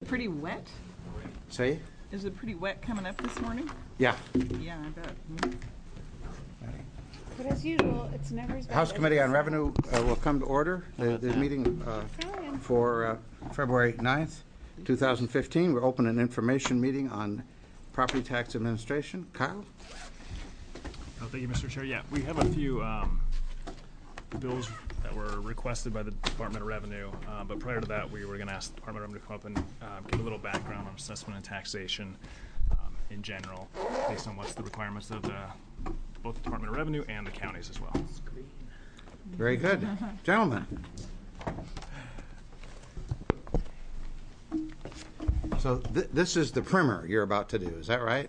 pretty wet? Say? Is it pretty wet coming up this morning? Yeah. Yeah, I bet. But as usual, it's never as bad House as Committee on it's- Revenue will come to order. The meeting for February 9th, 2015. We're open an information meeting on property tax administration. Kyle? Oh, thank you, Mr. Chair. Yeah, we have a few bills that were requested by the Department of Revenue, but prior to that, we were going to ask the Department of Revenue to come up and give a little background on assessment and taxation in general, based on what's the requirements of both the Department of Revenue and the counties as well. Very good. Gentlemen. So this is the primer you're about to do, is that right?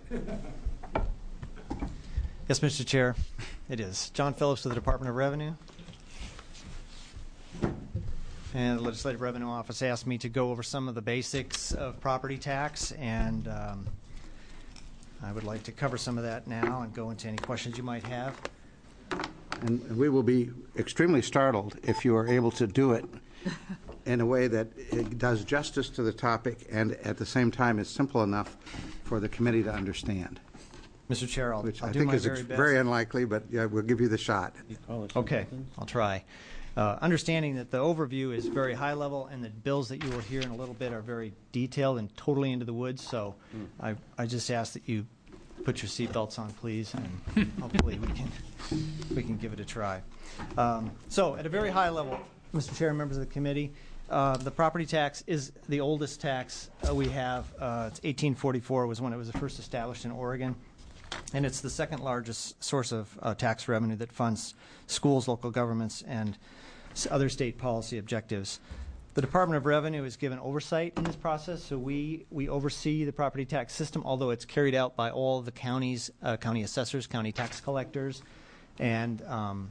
Yes, Mr. Chair, it is. John Phillips with the Department of Revenue. And the Legislative Revenue Office asked me to go over some of the basics of property tax, and I would like to cover some of that now and go into any questions you might have. And we will be extremely startled if you are able to do it in a way that it does justice to the topic and at the same time is simple enough for the committee to understand. Mr. Chair, I'll Which do I think my is very best. very unlikely, but yeah, we'll give you the shot. Okay, I'll try. Understanding that the overview is very high level and the bills that you will hear in a little bit are very detailed and totally into the woods, so I just ask that you put your seatbelts on, please, and hopefully we can give it a try. So at a very high level, Mr. Chair and members of the committee, the property tax is the oldest tax we have. It's 1844 was when it was first established in Oregon. And it's the second largest source of tax revenue that funds schools, local governments, and other state policy objectives. The Department of Revenue is given oversight in this process, so we oversee the property tax system, although it's carried out by all the counties, county assessors, county tax collectors, and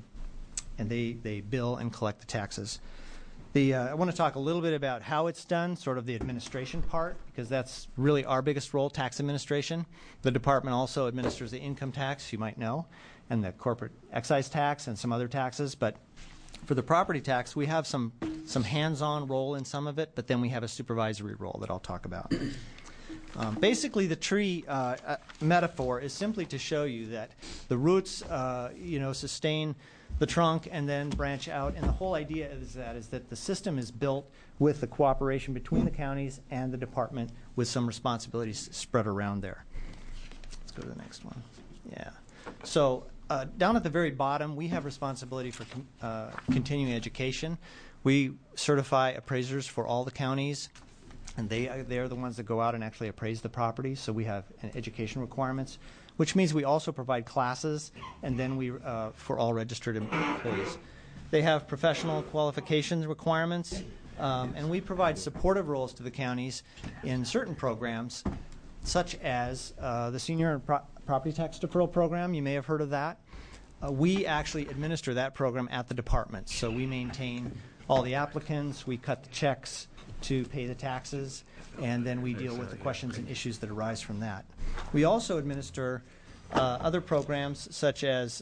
they bill and collect the taxes. I want to talk a little bit about how it's done, sort of the administration part, because that's really our biggest role, tax administration. The department also administers the income tax, you might know, and the corporate excise tax and some other taxes. But for the property tax, we have some hands-on role in some of it, but then we have a supervisory role that I'll talk about. Basically, the tree metaphor is simply to show you that the roots, sustain the trunk and then branch out. And the whole idea is that the system is built with the cooperation between the counties and the department with some responsibilities spread around there. Let's go to the next one. Yeah. So down at the very bottom, we have responsibility for continuing education. We certify appraisers for all the counties, and they are the ones that go out and actually appraise the property. So we have education requirements, which means we also provide classes, and then we for all registered employees. They have professional qualifications requirements, and we provide supportive roles to the counties in certain programs, such as the Senior Property Tax Deferral Program. You may have heard of that. We actually administer that program at the department, so we maintain all the applicants, we cut the checks to pay the taxes, and then we deal with the questions and issues that arise from that. We also administer other programs such as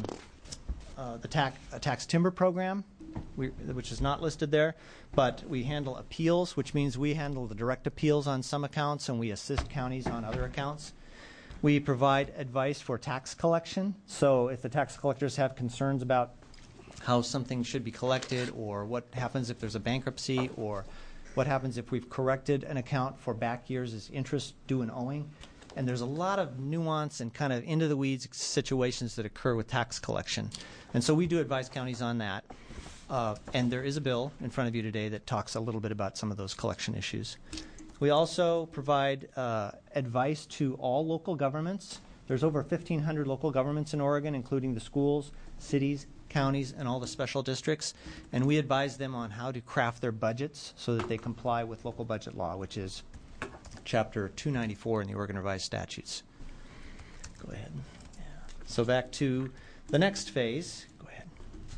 the tax timber program, which is not listed there, but we handle appeals, which means we handle the direct appeals on some accounts and we assist counties on other accounts. We provide advice for tax collection, so if the tax collectors have concerns about how something should be collected, or what happens if there's a bankruptcy, or what happens if we've corrected an account for back years as interest due and owing. And there's a lot of nuance and kind of into-the-weeds situations that occur with tax collection. And so we do advise counties on that. And there is a bill in front of you today that talks a little bit about some of those collection issues. We also provide advice to all local governments. There's over 1,500 local governments in Oregon, including the schools, cities, counties, and all the special districts. And we advise them on how to craft their budgets so that they comply with local budget law, which is Chapter 294 in the Oregon Revised Statutes. Go ahead. Yeah. So back to the next phase. Go ahead.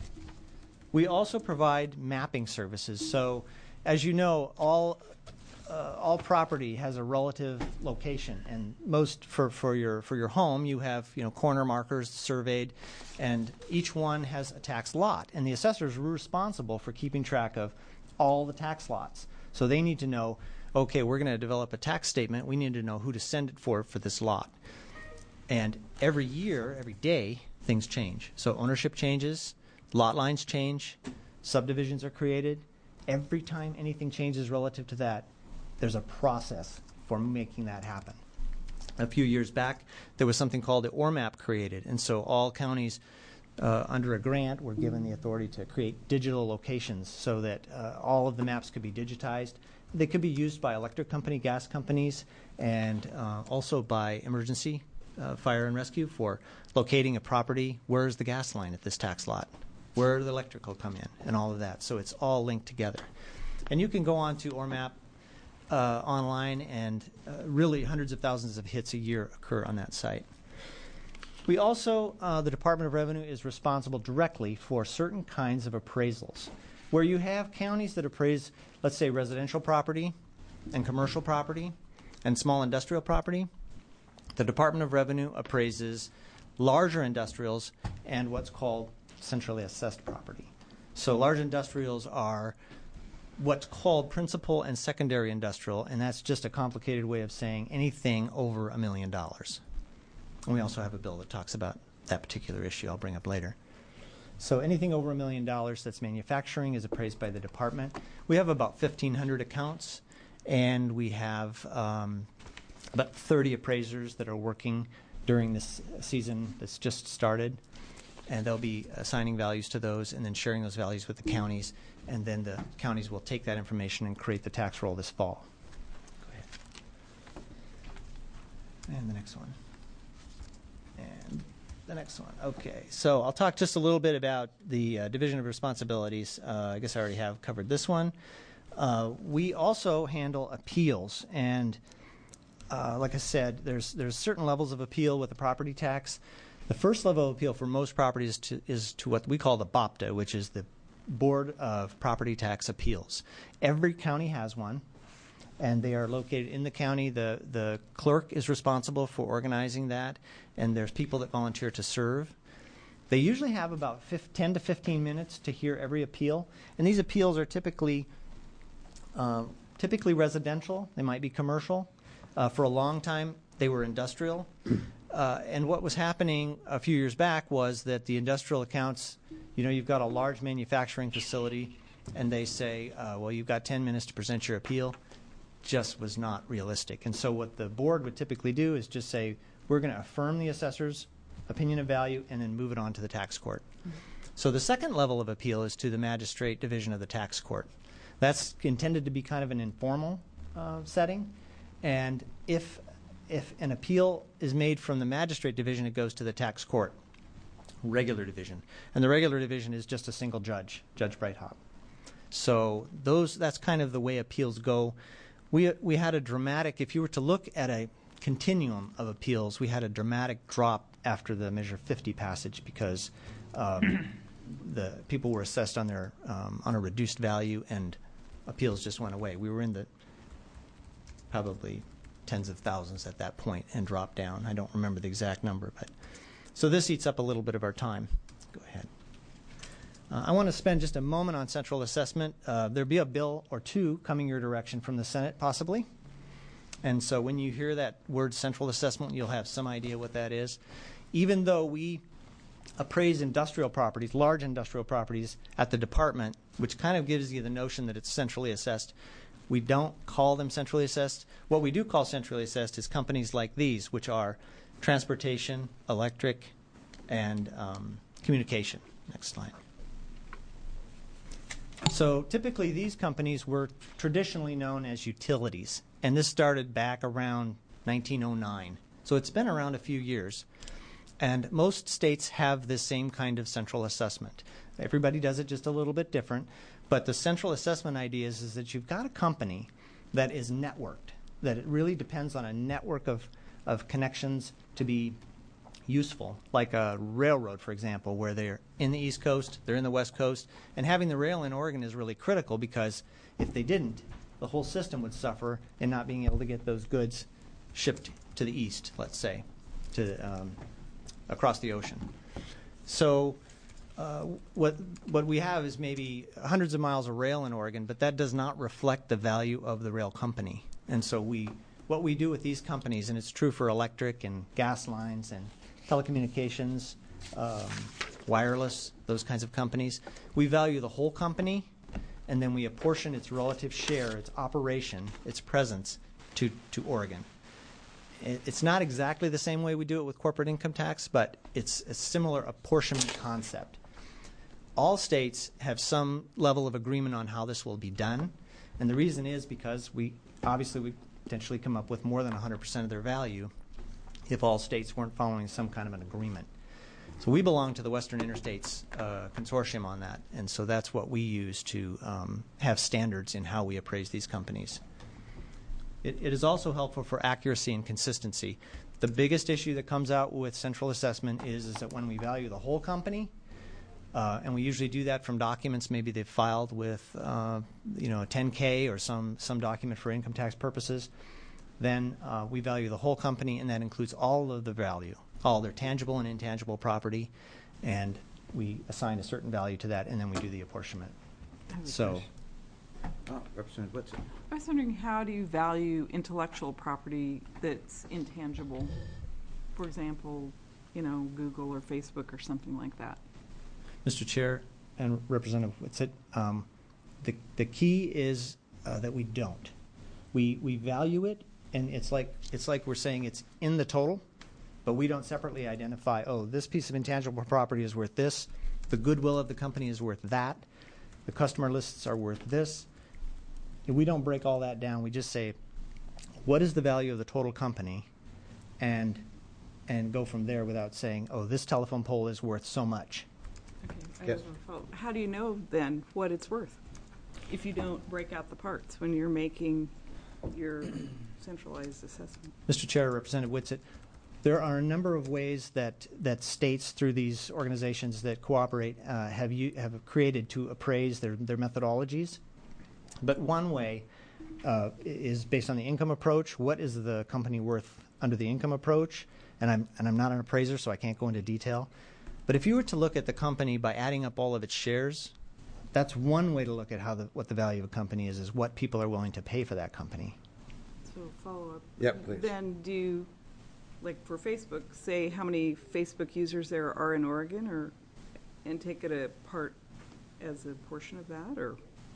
We also provide mapping services. So as you know, all property has a relative location, and most for your home you have corner markers surveyed, and each one has a tax lot, and the assessors are responsible for keeping track of all the tax lots. So they need to know okay, we're going to develop a tax statement. We need to know who to send it for this lot. And every year, every day, things change. So ownership changes, lot lines change, subdivisions are created. Every time anything changes relative to that, there's a process for making that happen. A few years back, there was something called the ORMAP created, and so all counties under a grant were given the authority to create digital locations so that all of the maps could be digitized. They could be used by electric company, gas companies, and also by emergency fire and rescue for locating a property. Where's the gas line at this tax lot? Where do the electrical come in? And all of that. So it's all linked together. And you can go on to ORMAP online, and really hundreds of thousands of hits a year occur on that site. We also, the Department of Revenue is responsible directly for certain kinds of appraisals. Where you have counties that appraise, let's say, residential property and commercial property and small industrial property, the Department of Revenue appraises larger industrials and what's called centrally assessed property. So large industrials are what's called principal and secondary industrial, and that's just a complicated way of saying anything over $1 million. And we also have a bill that talks about that particular issue I'll bring up later. So anything over $1 million that's manufacturing is appraised by the department. We have about 1,500 accounts, and we have about 30 appraisers that are working during this season that's just started. And they'll be assigning values to those and then sharing those values with the counties. And then the counties will take that information and create the tax roll this fall. Go ahead. And the next one. And the next one. Okay. So I'll talk just a little bit about the division of responsibilities. I guess I already have covered this one. We also handle appeals. And like I said, there's certain levels of appeal with the property tax. The first level of appeal for most properties is to what we call the BOPTA, which is the Board of Property Tax Appeals. Every county has one, and they are located in the county. The clerk is responsible for organizing that, and there's people that volunteer to serve. They usually have about 10 to 15 minutes to hear every appeal, and these appeals are typically residential. They might be commercial. For a long time, they were industrial. And what was happening a few years back was that the industrial accounts, you've got a large manufacturing facility, and they say, well, you've got 10 minutes to present your appeal. Just was not realistic. And so what the board would typically do is just say, we're going to affirm the assessor's opinion of value and then move it on to the tax court. Mm-hmm. So the second level of appeal is to the magistrate division of the tax court. That's intended to be kind of an informal setting. And if an appeal is made from the magistrate division, it goes to the tax court, regular division. And the regular division is just a single judge, Judge Breithaupt. So that's kind of the way appeals go. We had a dramatic, if you were to look at a continuum of appeals, we had a dramatic drop after the Measure 50 passage because the people were assessed on their on a reduced value, and appeals just went away. We were in the probably tens of thousands at that point and dropped down. I don't remember the exact number, but so this eats up a little bit of our time. Go ahead. I want to spend just a moment on central assessment. There'll be a bill or two coming your direction from the Senate, possibly. And so when you hear that word central assessment, you'll have some idea what that is. Even though we appraise industrial properties, large industrial properties, at the department, which kind of gives you the notion that it's centrally assessed, we don't call them centrally assessed. What we do call centrally assessed is companies like these, which are transportation, electric, and communication. Next slide. So typically these companies were traditionally known as utilities, and this started back around 1909. So it's been around a few years. And most states have this same kind of central assessment. Everybody does it just a little bit different. But the central assessment idea is that you've got a company that is networked, that it really depends on a network of connections to be useful, like a railroad, for example, where they're in the East Coast, they're in the West Coast, and having the rail in Oregon is really critical because if they didn't, the whole system would suffer in not being able to get those goods shipped to the east, let's say, to across the ocean. So what we have is maybe hundreds of miles of rail in Oregon, but that does not reflect the value of the rail company. And so what we do with these companies, and it's true for electric and gas lines and telecommunications, wireless, those kinds of companies, we value the whole company, and then we apportion its relative share, its operation, its presence to Oregon. It's not exactly the same way we do it with corporate income tax, but it's a similar apportionment concept. All states have some level of agreement on how this will be done, and the reason is because we potentially come up with more than 100% of their value if all states weren't following some kind of an agreement. So we belong to the Western Interstates Consortium on that, and so that's what we use to have standards in how we appraise these companies. It is also helpful for accuracy and consistency. The biggest issue that comes out with central assessment is that when we value the whole company, and we usually do that from documents maybe they've filed with a 10K or some document for income tax purposes, then we value the whole company, and that includes all of the value, all their tangible and intangible property, and we assign a certain value to that, and then we do the apportionment. So. Oh, Representative Whitson. I was wondering, how do you value intellectual property that's intangible? For example, Google or Facebook or something like that. Mr. Chair and Representative Whitsitt, the key is that we don't. We value it, and it's like we're saying it's in the total, but we don't separately identify, this piece of intangible property is worth this, the goodwill of the company is worth that, the customer lists are worth this. We don't break all that down. We just say, what is the value of the total company, and go from there without saying, this telephone pole is worth so much. Okay. I Yes. have a follow- How do you know then what it's worth if you don't break out the parts when you're making your centralized assessment? Mr. Chair, Representative Whitsitt, there are a number of ways that states through these organizations that cooperate have created to appraise their methodologies. But one way is based on the income approach. What is the company worth under the income approach? And I'm not an appraiser, so I can't go into detail. But if you were to look at the company by adding up all of its shares, that's one way to look at what the value of a company is what people are willing to pay for that company. So follow up. Yep, please. Then do you, like for Facebook, say how many Facebook users there are in Oregon, and take it apart as a portion of that, or?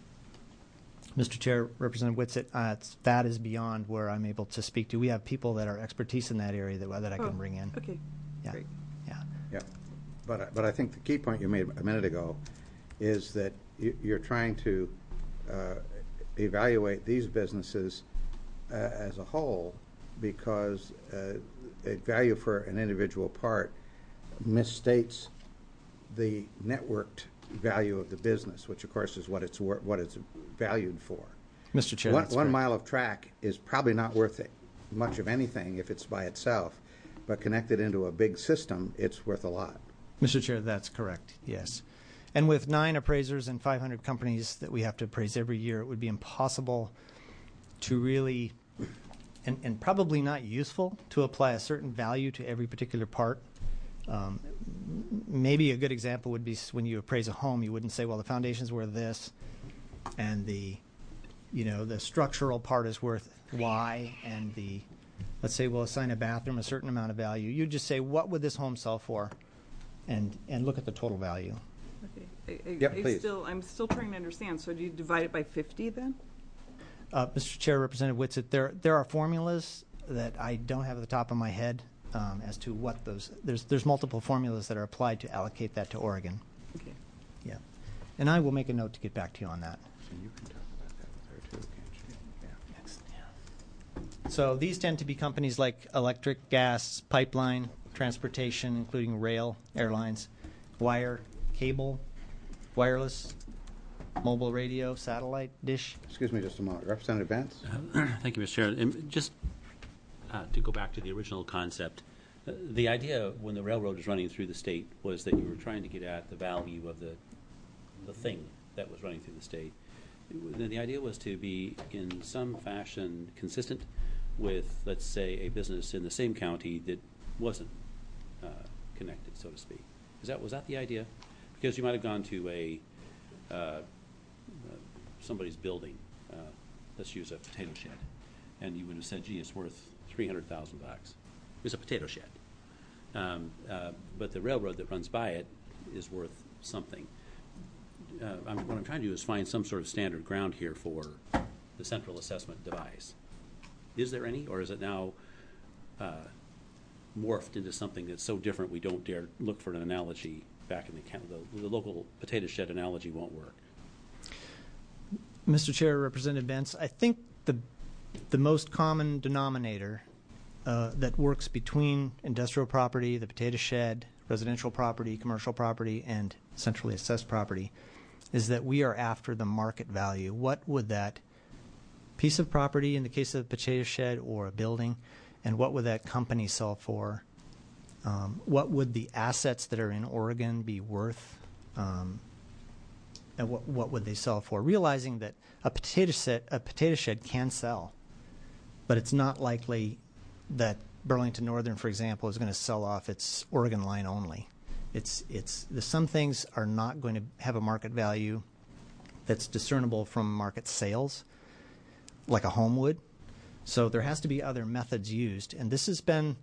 Mr. Chair, Representative Whitsitt, that is beyond where I'm able to speak to. We have people that are expertise in that area that I can bring in. Okay. Yeah. Great. Yeah. Yeah, but I think the key point you made a minute ago is that you're trying to evaluate these businesses as a whole, because a value for an individual part misstates the networked value of the business, which of course is what it's valued for. Mr. Chair, One mile of track is probably not worth much of anything if it's by itself, but connected into a big system, it's worth a lot. Mr. Chair, that's correct, yes. And with 9 appraisers and 500 companies that we have to appraise every year, it would be impossible to really, and probably not useful, to apply a certain value to every particular part. Maybe a good example would be when you appraise a home, you wouldn't say, well, the foundation's worth this, and the structural part is worth Y, and let's say we'll assign a bathroom a certain amount of value. You'd just say, what would this home sell for, and look at the total value. Okay. Yep, please. I'm still trying to understand. So do you divide it by 50 then? Mr. Chair, Representative Whitsitt, there are formulas that I don't have at the top of my head as to what those. There's multiple formulas that are applied to allocate that to Oregon. Okay. Yeah, and I will make a note to get back to you on that. So you can talk about that with her too, can't you? Yeah. So these tend to be companies like electric, gas, pipeline, transportation, including rail, airlines, wire, cable, wireless, mobile radio, satellite, dish. Excuse me just a moment. Representative Vance? Thank you, Mr. Chair. And just to go back to the original concept, the idea when the railroad was running through the state was that you were trying to get at the value of the thing that was running through the state. The idea was to be in some fashion consistent with, let's say, a business in the same county that wasn't connected, so to speak. Was that the idea? Because you might have gone to somebody's building, let's use a potato shed, and you would have said, gee, it's worth $300,000. It's a potato shed. But the railroad that runs by it is worth something. What I'm trying to do is find some sort of standard ground here for the central assessment device. Is there any, or is it now morphed into something that's so different we don't dare look for an analogy back in the local potato shed analogy won't work? Mr. Chair, Representative Bentz, I think the most common denominator that works between industrial property, the potato shed, residential property, commercial property, and centrally assessed property is that we are after the market value. What would that piece of property, in the case of a potato shed or a building, and what would that company sell for? What would the assets that are in Oregon be worth? And what would they sell for? Realizing that a potato shed can sell, but it's not likely that Burlington Northern, for example, is going to sell off its Oregon line only. Some things are not going to have a market value that's discernible from market sales, like a home would. So there has to be other methods used, and this has been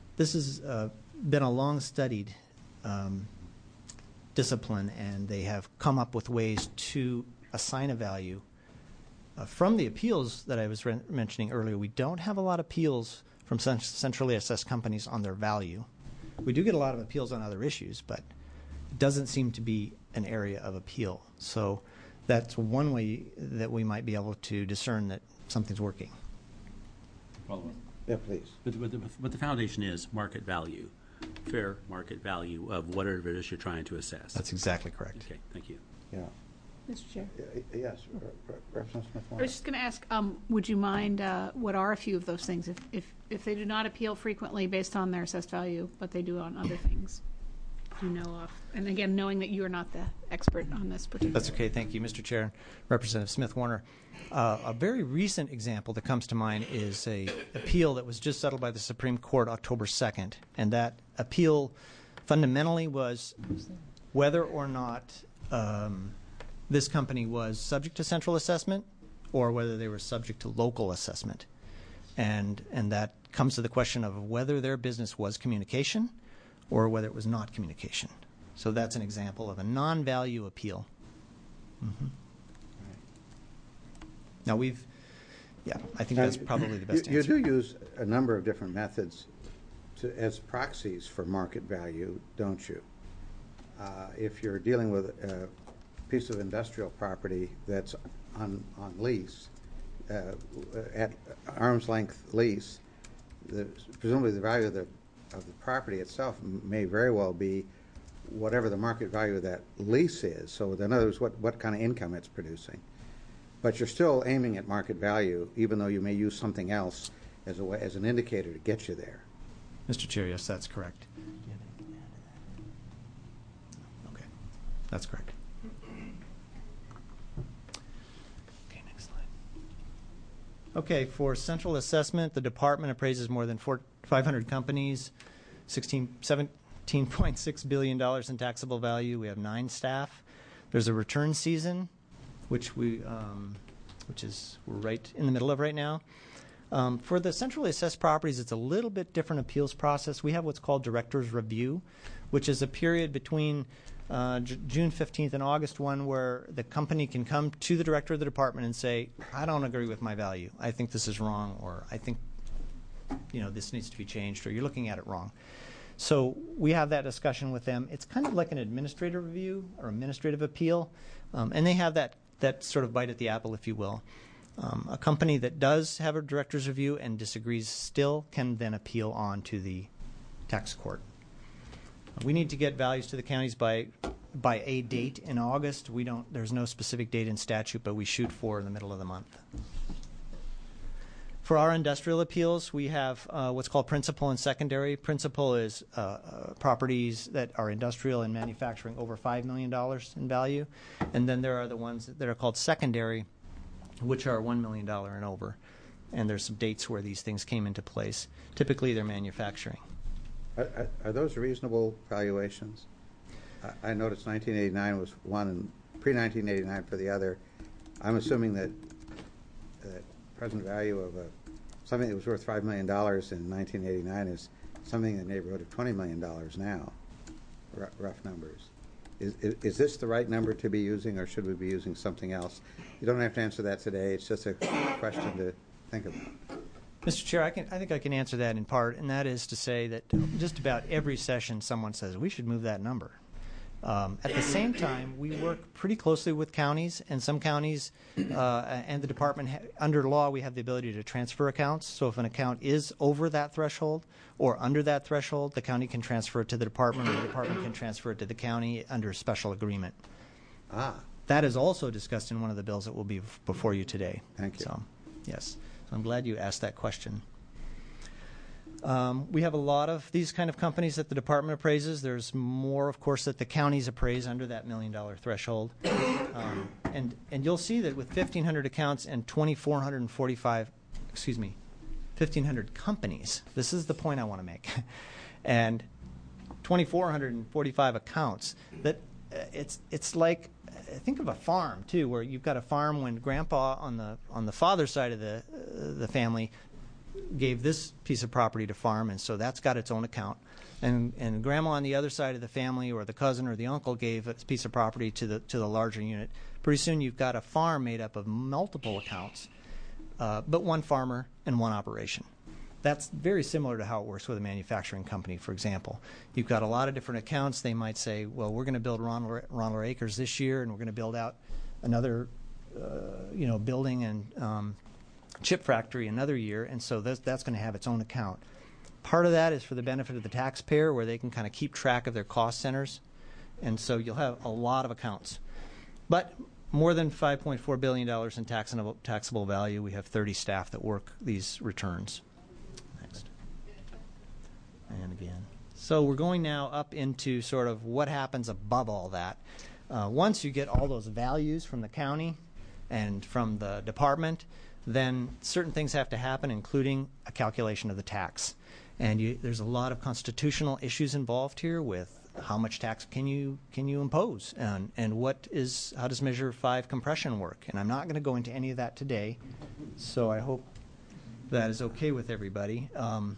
a long-studied discipline, and they have come up with ways to assign a value. From the appeals that I was mentioning earlier, we don't have a lot of appeals from centrally assessed companies on their value. We do get a lot of appeals on other issues, but it doesn't seem to be an area of appeal. So that's one way that we might be able to discern that something's working. Follow-up. Yeah, please. But the foundation is market value, fair market value of whatever it is you're trying to assess. That's exactly correct. Okay, thank you. Yeah. Mr. Chair. Yes, Representative Smith. I was just going to ask, would you mind, what are a few of those things? If they do not appeal frequently based on their assessed value, but they do on other things, do you know of? And again, knowing that you are not the expert on this particular. That's okay. Thank you, Mr. Chair. Representative Smith Warner. A very recent example that comes to mind is an appeal that was just settled by the Supreme Court October 2nd. And that appeal fundamentally was whether or not this company was subject to central assessment or whether they were subject to local assessment. And that comes to the question of whether their business was communication or whether it was not communication. So that's an example of a non-value appeal. Mm-hmm. Now I think that's probably the best you answer. do use a number of different methods as proxies for market value, don't you? If you're dealing with a piece of industrial property that's on lease, at arm's length lease, presumably the value of the property itself may very well be whatever the market value of that lease is. So in other words, what kind of income it's producing. But you're still aiming at market value, even though you may use something else as an indicator to get you there. Mr. Chair, yes, that's correct. Okay, that's correct. Okay, next slide. Okay, for central assessment, the department appraises more than 500 companies, $17.6 billion in taxable value. We have 9 staff. There's a return season, which we're right in the middle of right now. For the centrally assessed properties, it's a little bit different appeals process. We have what's called director's review, which is a period between June 15th and August 1 where the company can come to the director of the department and say, I don't agree with my value. I think this is wrong, or I think this needs to be changed, or you're looking at it wrong. So we have that discussion with them. It's kind of like an administrative review or administrative appeal, and they have that sort of bite at the apple, if you will. A company that does have a director's review and disagrees still can then appeal on to the tax court. We need to get values to the counties by a date in August. There's no specific date in statute, but we shoot for in the middle of the month. For our industrial appeals, we have what's called principal and secondary. Principal is properties that are industrial and manufacturing over $5 million in value. And then there are the ones that are called secondary, which are $1 million and over. And there's some dates where these things came into place. Typically, they're manufacturing. Are those reasonable valuations? I noticed 1989 was one and pre-1989 for the other. I'm assuming that present value of something that was worth $5 million in 1989 is something in the neighborhood of $20 million now, rough numbers. Is this the right number to be using, or should we be using something else? You don't have to answer that today. It's just a question to think about. Mr. Chair, I think I can answer that in part, and that is to say that just about every session someone says, we should move that number. At the same time, we work pretty closely with counties, and some counties and the department, under law, we have the ability to transfer accounts. So if an account is over that threshold or under that threshold, the county can transfer it to the department, or the department can transfer it to the county under special agreement. That is also discussed in one of the bills that will be before you today. Thank you. So, yes. So I'm glad you asked that question. We have a lot of these kind of companies that the department appraises. There's more, of course, that the counties appraise under that $1 million threshold. And you'll see that with 1,500 accounts and 1,500 companies, this is the point I want to make, and 2,445 accounts, that it's like, think of a farm too, where you've got a farm when grandpa on the father's side of the family gave this piece of property to farm, and so that's got its own account. And grandma on the other side of the family, or the cousin or the uncle, gave a piece of property to the larger unit. Pretty soon you've got a farm made up of multiple accounts, but one farmer and one operation. That's very similar to how it works with a manufacturing company, for example. You've got a lot of different accounts. They might say, well, we're going to build Ronald Acres this year, and we're going to build out another building and chip factory another year, and so that's going to have its own account. Part of that is for the benefit of the taxpayer, where they can kind of keep track of their cost centers, and so you'll have a lot of accounts. But more than $5.4 billion in taxable value. We have 30 staff that work these returns. Next. And again. So we're going now up into sort of what happens above all that. Once you get all those values from the county and from the department, then certain things have to happen, including a calculation of the tax. And there's a lot of constitutional issues involved here with how much tax can you impose, and how does Measure 5 compression work. And I'm not going to go into any of that today, so I hope that is okay with everybody.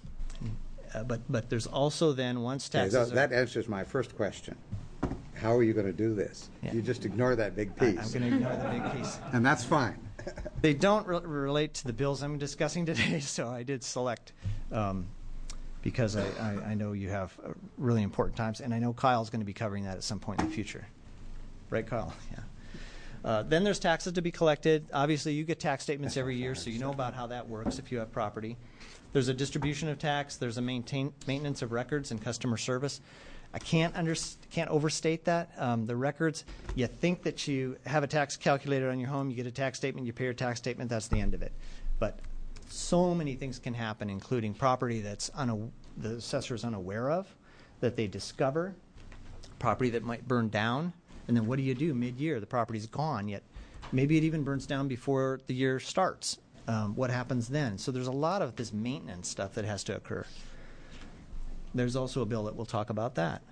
But there's also then, once taxes that answers my first question. How are you going to do this? Yeah. You just ignore that big piece. I'm going to ignore the big piece. And that's fine. They don't relate to the bills I'm discussing today, so I did select because I know you have really important times, and I know Kyle's going to be covering that at some point in the future. Right, Kyle? Yeah. Then there's taxes to be collected. Obviously, you get tax statements every year, so you know about how that works if you have property. There's a distribution of tax. There's a maintenance of records and customer service. I can't overstate that. The records, you think that you have a tax calculator on your home, you get a tax statement, you pay your tax statement, that's the end of it. But so many things can happen, including property that's the assessor is unaware of, that they discover, property that might burn down, and then what do you do mid-year? The property's gone, yet maybe it even burns down before the year starts. What happens then? So there's a lot of this maintenance stuff that has to occur. There's also a bill that will talk about that.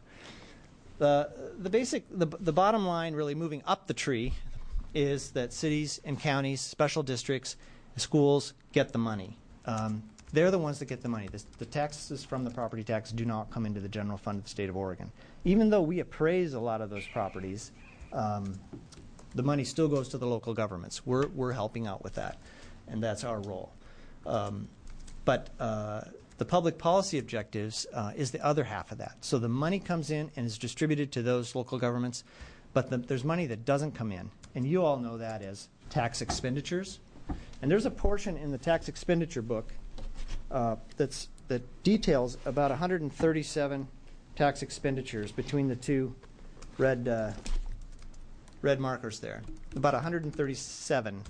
The bottom line, really moving up the tree, is that cities and counties, special districts, schools get the money. They're the ones that get the money. The taxes from the property tax do not come into the general fund of the state of Oregon. Even though we appraise a lot of those properties, the money still goes to the local governments. We're helping out with that, and that's our role. But the public policy objectives is the other half of that. So the money comes in and is distributed to those local governments, but there's money that doesn't come in. And you all know that as tax expenditures. And there's a portion in the tax expenditure book that details about 137 tax expenditures between the two red markers there. About 137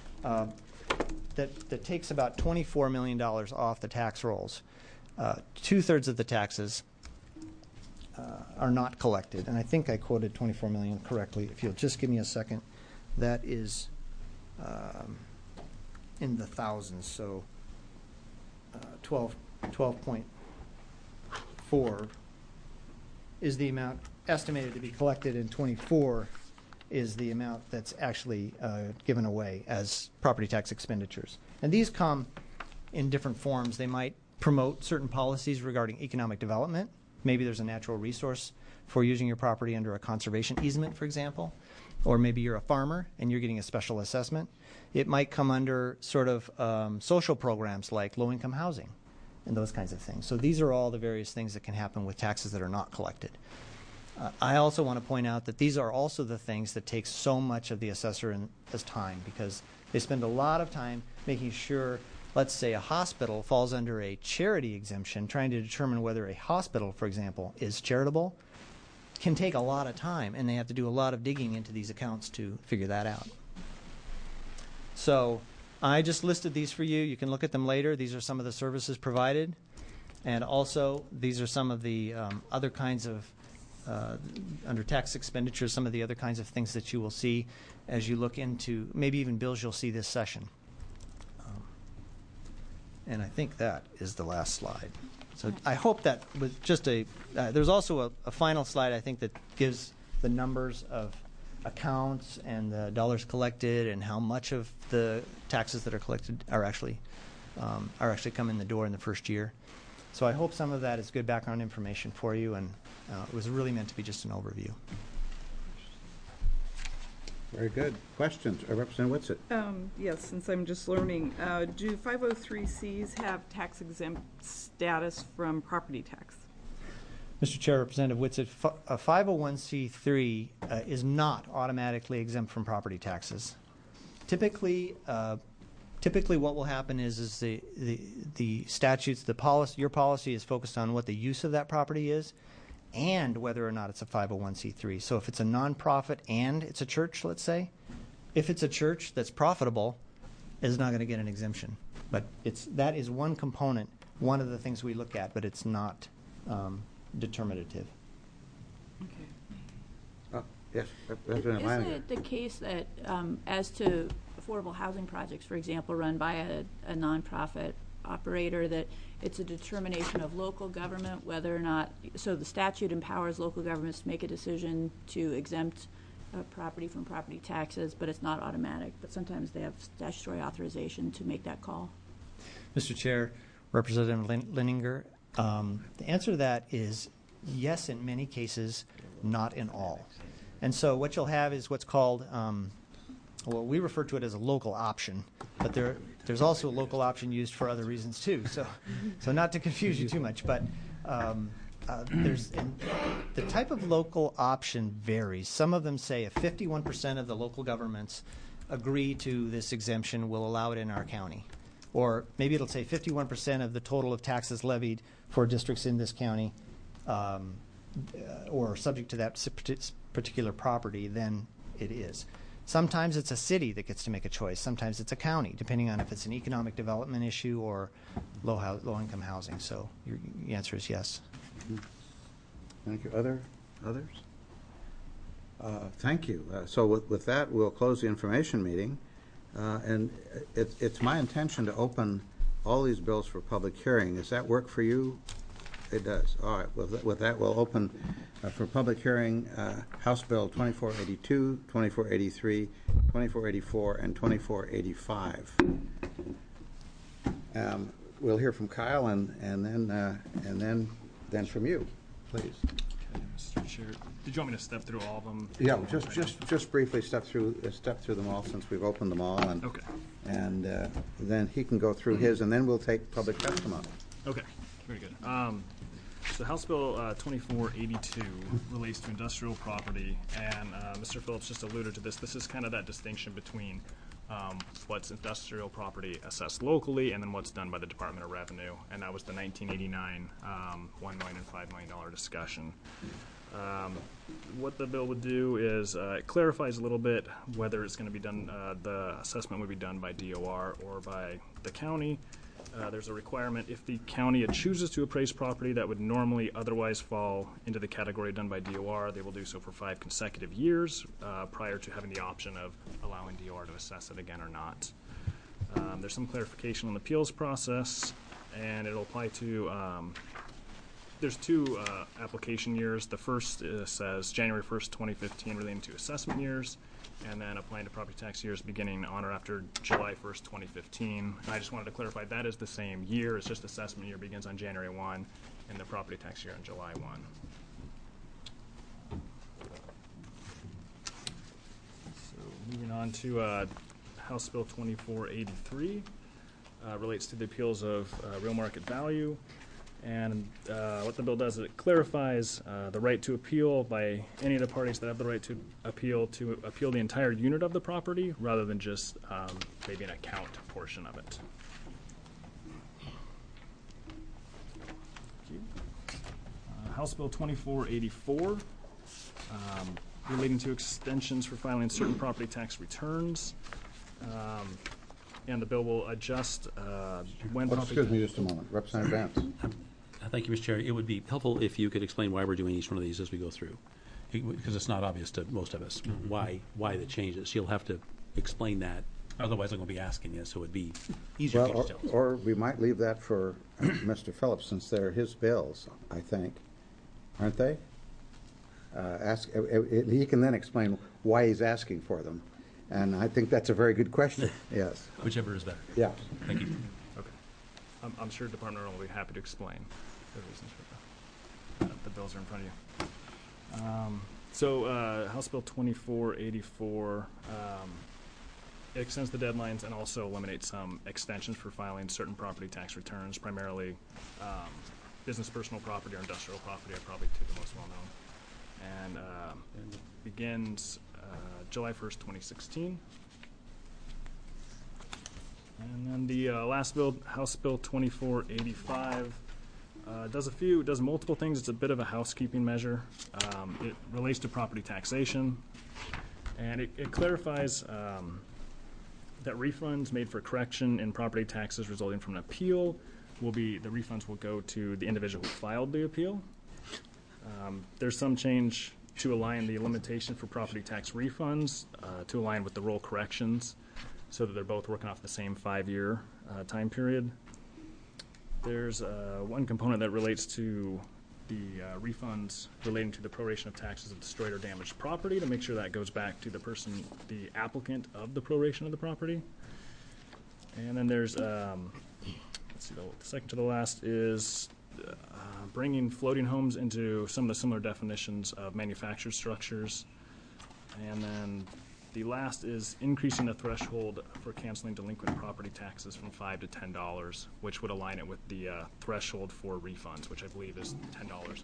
that takes about $24 million off the tax rolls. 2/3 of the taxes are not collected. And I think I quoted $24 million correctly. If you'll just give me a second. That is in the thousands. So 12.4 is the amount estimated to be collected in '24 is the amount that's actually given away as property tax expenditures. And these come in different forms. They might promote certain policies regarding economic development. Maybe there's a natural resource for using your property under a conservation easement, for example. Or maybe you're a farmer and you're getting a special assessment. It might come under sort of social programs like low-income housing and those kinds of things. So these are all the various things that can happen with taxes that are not collected. I also want to point out that these are also the things that take so much of the assessor as time, because they spend a lot of time making sure, let's say a hospital falls under a charity exemption, trying to determine whether a hospital, for example, is charitable, can take a lot of time, and they have to do a lot of digging into these accounts to figure that out. So I just listed these for you. You can look at them later. These are some of the services provided. And also, these are some of the other kinds of, under tax expenditures, some of the other kinds of things that you will see as you look into, maybe even bills you'll see this session. And I think that is the last slide. So I hope that was just there's also a final slide, I think, that gives the numbers of accounts and the dollars collected and how much of the taxes that are collected are actually come in the door in the first year. So I hope some of that is good background information for you, and it was really meant to be just an overview. Very good. Questions? Representative Whitsitt. Yes, since I'm just learning, do 503Cs have tax exempt status from property tax? Mr. Chair, Representative Whitsitt, a 501c3 is not automatically exempt from property taxes. Typically, what will happen is the statutes, your policy is focused on what the use of that property is, and whether or not it's a 501c3. So if it's a nonprofit and it's a church, let's say, if it's a church that's profitable, it's not going to get an exemption. But that is one component, one of the things we look at, but it's not determinative. Okay. Yes, Representative Isn't Leininger. it the case that as to affordable housing projects, for example, run by a nonprofit operator, that it's a determination of local government whether or not, so the statute empowers local governments to make a decision to exempt property from property taxes, but it's not automatic, but sometimes they have statutory authorization to make that call? Mr. Chair, Representative Leininger, the answer to that is yes in many cases, not in all. And so what you'll have is what's called, well, we refer to it as a local option, but there's also a local option used for other reasons too. So not to confuse you too much, but the type of local option varies. Some of them say if 51% of the local governments agree to this exemption, we'll allow it in our county. Or maybe it'll say 51% of the total of taxes levied for districts in this county or subject to that particular property, then it is. Sometimes it's a city that gets to make a choice. Sometimes it's a county, depending on if it's an economic development issue or low-income housing. So your answer is yes. Thank you. Others? Thank you. So with that, we'll close the information meeting. And it's my intention to open all these bills for public hearing. Does that work for you? It does. All right. With that, we'll open for public hearing House Bill 2482, 2483, 2484, and 2485. We'll hear from Kyle and then from you, please. Okay, Mr. Chair, did you want me to step through all of them? Yeah, just briefly step through them all since we've opened them all, and Okay. and then he can go through his, and then we'll take public testimony. Okay, very good. So House Bill 2482 relates to industrial property, and Mr. Phillips just alluded to this. This is kind of that distinction between what's industrial property assessed locally and then what's done by the Department of Revenue, and that was the 1989 $1 million and $5 million discussion. What the bill would do is it clarifies a little bit whether it's going to be done, the assessment would be done by DOR or by the county. There's a requirement if the county chooses to appraise property that would normally otherwise fall into the category done by DOR, they will do so for 5 consecutive years prior to having the option of allowing DOR to assess it again or not. There's some clarification on the appeals process, and it'll apply to there's two application years. The first says January 1st, 2015, relating to assessment years, and then applying to property tax years beginning on or after July 1st, 2015. I just wanted to clarify that is the same year. It's just assessment year begins on January 1, and the property tax year on July 1. So moving on to House Bill 2483, relates to the appeals of real market value. And what the bill does is it clarifies the right to appeal by any of the parties that have the right to appeal the entire unit of the property rather than just maybe an account portion of it. Thank you. House Bill 2484, relating to extensions for filing certain property tax returns. And the bill will adjust when property... Excuse me just a moment. Representative Vance. Thank you, Mr. Chair. It would be helpful if you could explain why we're doing each one of these as we go through, because it's not obvious to most of us why the changes. You'll have to explain that. Otherwise, I'm going to be asking you, so it would be easier for you to tell us. Or we might leave that for Mr. Phillips, since they're his bills, I think. Aren't they? He can then explain why he's asking for them. And I think that's a very good question. Yes. Whichever is better. Yeah. Thank you. Okay. I'm sure Department will be happy to explain the reasons for that. The bills are in front of you. So House Bill 2484 it extends the deadlines and also eliminates some extensions for filing certain property tax returns, primarily business personal property or industrial property are probably two of the most well-known. And begins July 1st, 2016. And then the last bill, House Bill 2485, does multiple things. It's a bit of a housekeeping measure. It relates to property taxation, and it clarifies that refunds made for correction in property taxes resulting from an appeal the refunds will go to the individual who filed the appeal. There's some change to align the limitation for property tax refunds to align with the roll corrections so that they're both working off the same 5-year time period. There's one component that relates to the refunds relating to the proration of taxes of destroyed or damaged property to make sure that goes back to the applicant of the proration of the property. And then there's, let's see, the second to the last is bringing floating homes into some of the similar definitions of manufactured structures. And then the last is increasing the threshold for canceling delinquent property taxes from $5 to $10, which would align it with the threshold for refunds, which I believe is $10.01.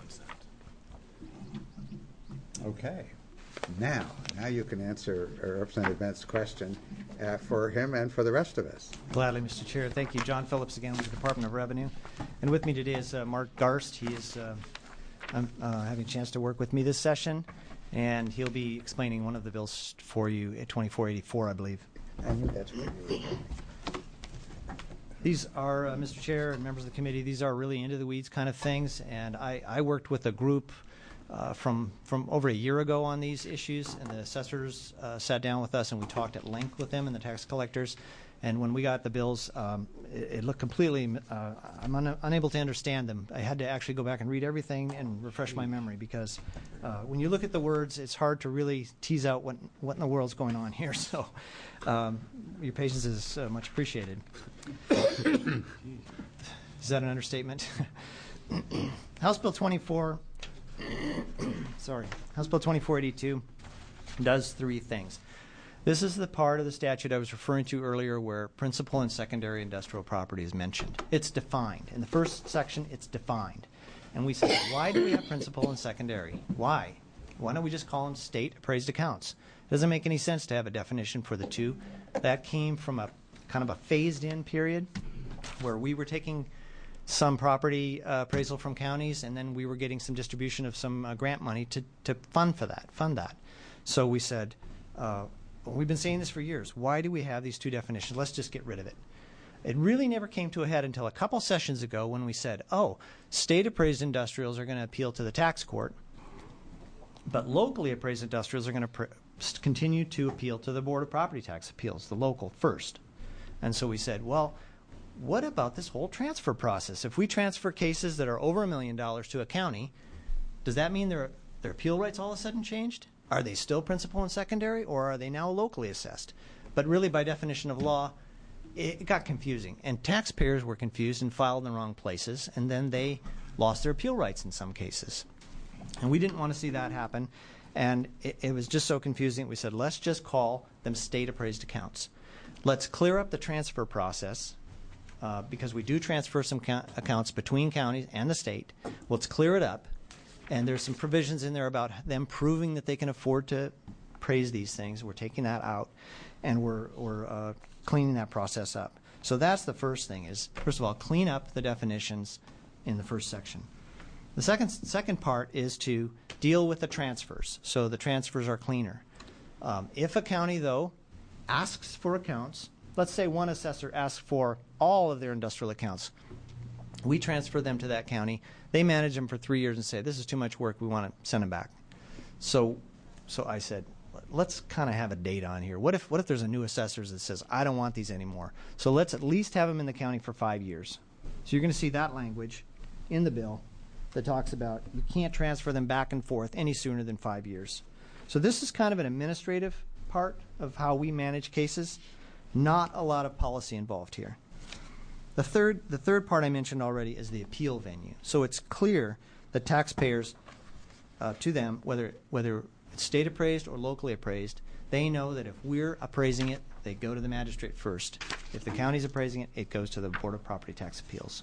Okay. Now you can answer Representative Vance's question for him and for the rest of us. Gladly, Mr. Chair. Thank you. John Phillips again with the Department of Revenue. And with me today is Mark Garst. He is having a chance to work with me this session, and he'll be explaining one of the bills for you at 2484, I believe. I knew that's what you were. These are, Mr. Chair and members of the committee, these are really into the weeds kind of things, and I worked with a group from over a year ago on these issues, and the assessors sat down with us and we talked at length with them and the tax collectors. And when we got the bills, it looked completely, I'm unable to understand them. I had to actually go back and read everything and refresh my memory because when you look at the words, it's hard to really tease out what in the world's going on here. So your patience is much appreciated. Is that an understatement? House Bill 2482 does three things. This is the part of the statute I was referring to earlier where principal and secondary industrial property is mentioned. It's defined. In the first section, it's defined. And we said, why do we have principal and secondary? Why? Why don't we just call them state appraised accounts? It doesn't make any sense to have a definition for the two. That came from a kind of a phased-in period where we were taking some property appraisal from counties, and then we were getting some distribution of some grant money to fund that. So we said, we've been saying this for years. Why do we have these two definitions? Let's just get rid of it. It really never came to a head until a couple sessions ago when we said, state appraised industrials are going to appeal to the tax court, but locally appraised industrials are going to continue to appeal to the Board of Property Tax Appeals, the local first. And so we said, what about this whole transfer process? If we transfer cases that are over $1 million to a county, does that mean their appeal rights all of a sudden changed? Are they still principal and secondary, or are they now locally assessed? But really, by definition of law, it got confusing, and taxpayers were confused and filed in the wrong places, and then they lost their appeal rights in some cases. And we didn't want to see that happen, and it was just so confusing. We said, let's just call them state-appraised accounts. Let's clear up the transfer process, because we do transfer some accounts between counties and the state. Let's clear it up, and there's some provisions in there about them proving that they can afford to appraise these things. We're taking that out, and we're cleaning that process up. So that's the first thing is, first of all, clean up the definitions in the first section. The second part is to deal with the transfers, so the transfers are cleaner. If a county, though, asks for accounts, let's say one assessor asks for all of their industrial accounts, we transfer them to that county. They manage them for 3 years and say, this is too much work, we want to send them back. So I said, let's kind of have a date on here. What if there's a new assessor that says, I don't want these anymore? So let's at least have them in the county for 5 years. So you're going to see that language in the bill that talks about you can't transfer them back and forth any sooner than 5 years. So this is kind of an administrative part of how we manage cases. Not a lot of policy involved here. The third part I mentioned already is the appeal venue. So it's clear that taxpayers, to them, whether it's state appraised or locally appraised, they know that if we're appraising it, they go to the magistrate first. If the county's appraising it, it goes to the Board of Property Tax Appeals.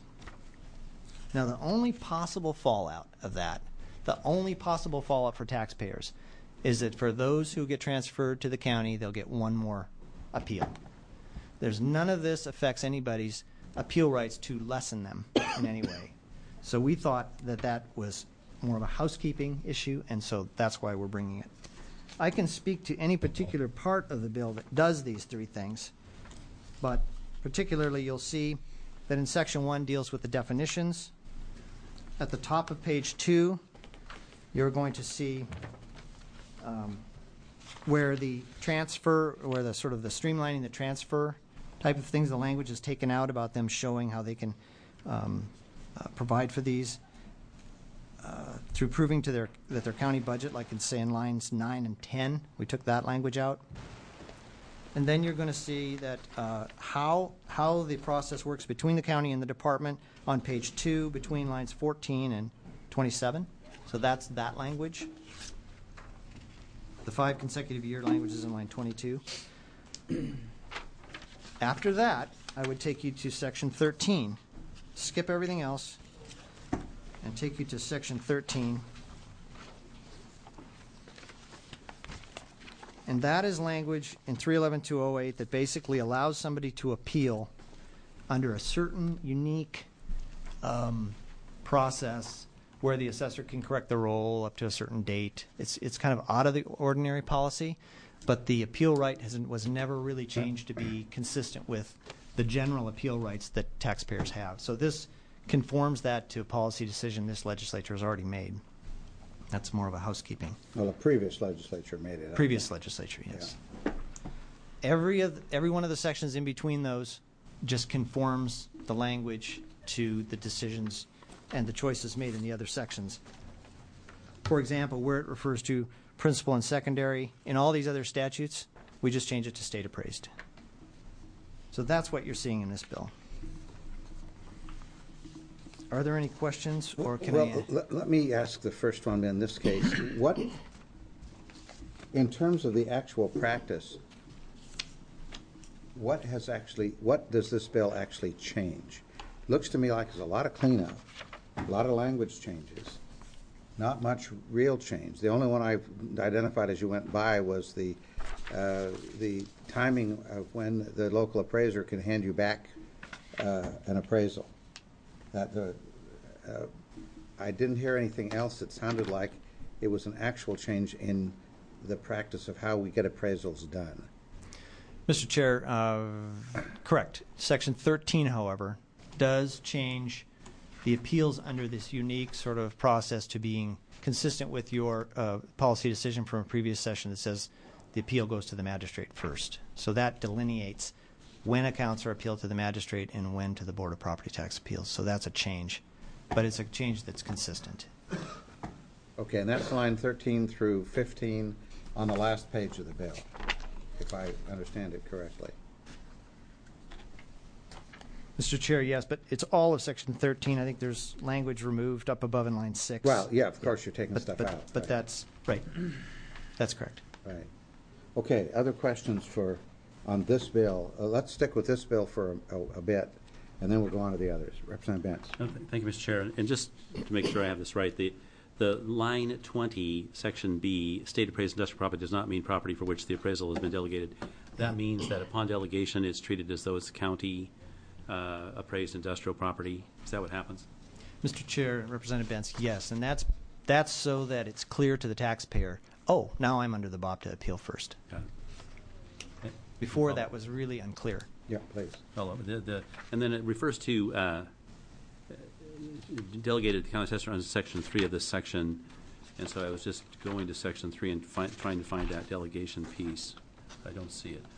Now, the only possible fallout of that, the only possible fallout for taxpayers, is that for those who get transferred to the county, they'll get one more appeal. There's none of this affects anybody's appeal rights to lessen them in any way. So we thought that was more of a housekeeping issue, and so that's why we're bringing it. I can speak to any particular part of the bill that does these three things, but particularly you'll see that in Section 1 deals with the definitions. At the top of page 2, you're going to see where the transfer, where the sort of the streamlining the transfer type of things, the language is taken out about them showing how they can provide for these through proving to that their county budget, like it's say in lines 9 and 10, we took that language out. And then you're going to see that how the process works between the county and the department on page 2 between lines 14 and 27. So that's that language. The 5 consecutive year language is in line 22. After that, I would take you to section 13. Skip everything else and take you to section 13. And that is language in 311-208 that basically allows somebody to appeal under a certain unique process where the assessor can correct the roll up to a certain date. It's kind of out of the ordinary policy, but the appeal right was never really changed to be consistent with the general appeal rights that taxpayers have. So this conforms that to a policy decision this legislature has already made. That's more of a housekeeping. Well, the previous legislature made it. Previous legislature, yes. Yeah. Every one of the sections in between those just conforms the language to the decisions and the choices made in the other sections. For example, where it refers to principal and secondary, in all these other statutes, we just change it to state appraised. So that's what you're seeing in this bill. Are there any questions, or can I? Let me ask the first one in this case. What, in terms of the actual practice, what does this bill actually change? Looks to me like there's a lot of cleanup, a lot of language changes, not much real change. The only one I identified as you went by was the timing of when the local appraiser can hand you back an appraisal. I didn't hear anything else that sounded like it was an actual change in the practice of how we get appraisals done. Mr. Chair, correct. Section 13, however, does change the appeals under this unique sort of process to being consistent with your policy decision from a previous session that says the appeal goes to the magistrate first. So that delineates when accounts are appealed to the magistrate and when to the Board of Property Tax Appeals. So that's a change, but it's a change that's consistent. Okay, and that's line 13 through 15 on the last page of the bill, if I understand it correctly. Mr. Chair, yes, but it's all of Section 13. I think there's language removed up above in line 6. Well, yeah, of course, you're taking stuff but, out. But right. that's right. That's correct. Right. Okay, other questions on this bill? Let's stick with this bill for a bit, and then we'll go on to the others. Representative Bentz. Thank you, Mr. Chair. And just to make sure I have this right, the line 20, section B, state appraised industrial property does not mean property for which the appraisal has been delegated. That means that upon delegation, it's treated as though it's county appraised industrial property. Is that what happens? Mr. Chair, Representative Bentz, yes, and that's so that it's clear to the taxpayer, oh, now I'm under the BOPTA appeal first. Got it. Before that was really unclear. Yeah, please. And then it refers to delegated county assessor under section 3 of this section, and so I was just going to section 3 and trying to find that delegation piece. I don't see it.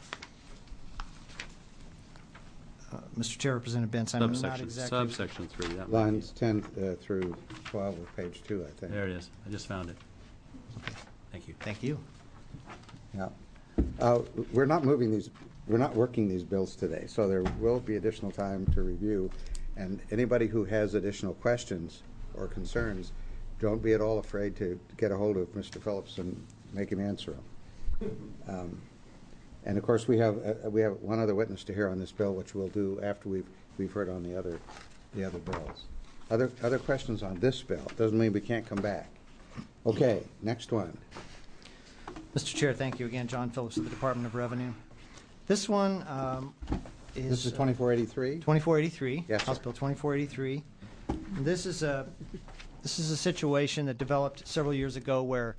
Mr. Chair, Representative Bentz, I'm not exactly... Subsection 3. That might be Lines 10 through 12 of page 2, I think. There it is. I just found it. Okay. Thank you. Thank you. Yeah. We're not working these bills today, so there will be additional time to review. And anybody who has additional questions or concerns, don't be at all afraid to get a hold of Mr. Phillips and make him answer them. And of course, we have one other witness to hear on this bill, which we'll do after we've heard on the other bills. Other questions on this bill? Doesn't mean we can't come back. Okay, next one. Mr. Chair, thank you again. John Phillips of the Department of Revenue. This one is... This is 2483? 2483. Yes, sir. House Bill 2483. This is a situation that developed several years ago where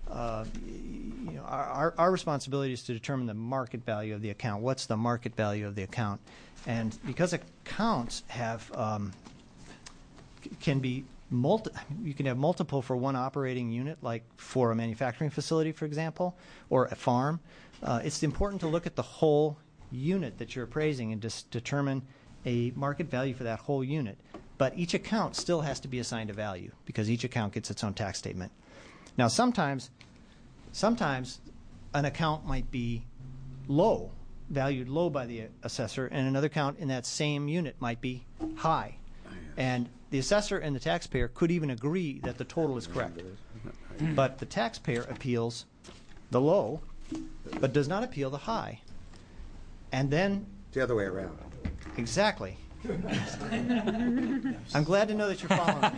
our responsibility is to determine the market value of the account. What's the market value of the account? And because accounts have can be you can have multiple for one operating unit, like for a manufacturing facility, for example, or a farm. It's important to look at the whole unit that you're appraising and just determine a market value for that whole unit. But each account still has to be assigned a value because each account gets its own tax statement. Now, sometimes an account might be valued low by the assessor, and another account in that same unit might be high. And the assessor and the taxpayer could even agree that the total is correct. But the taxpayer appeals the low, but does not appeal the high. And then... The other way around. Exactly. I'm glad to know that you're following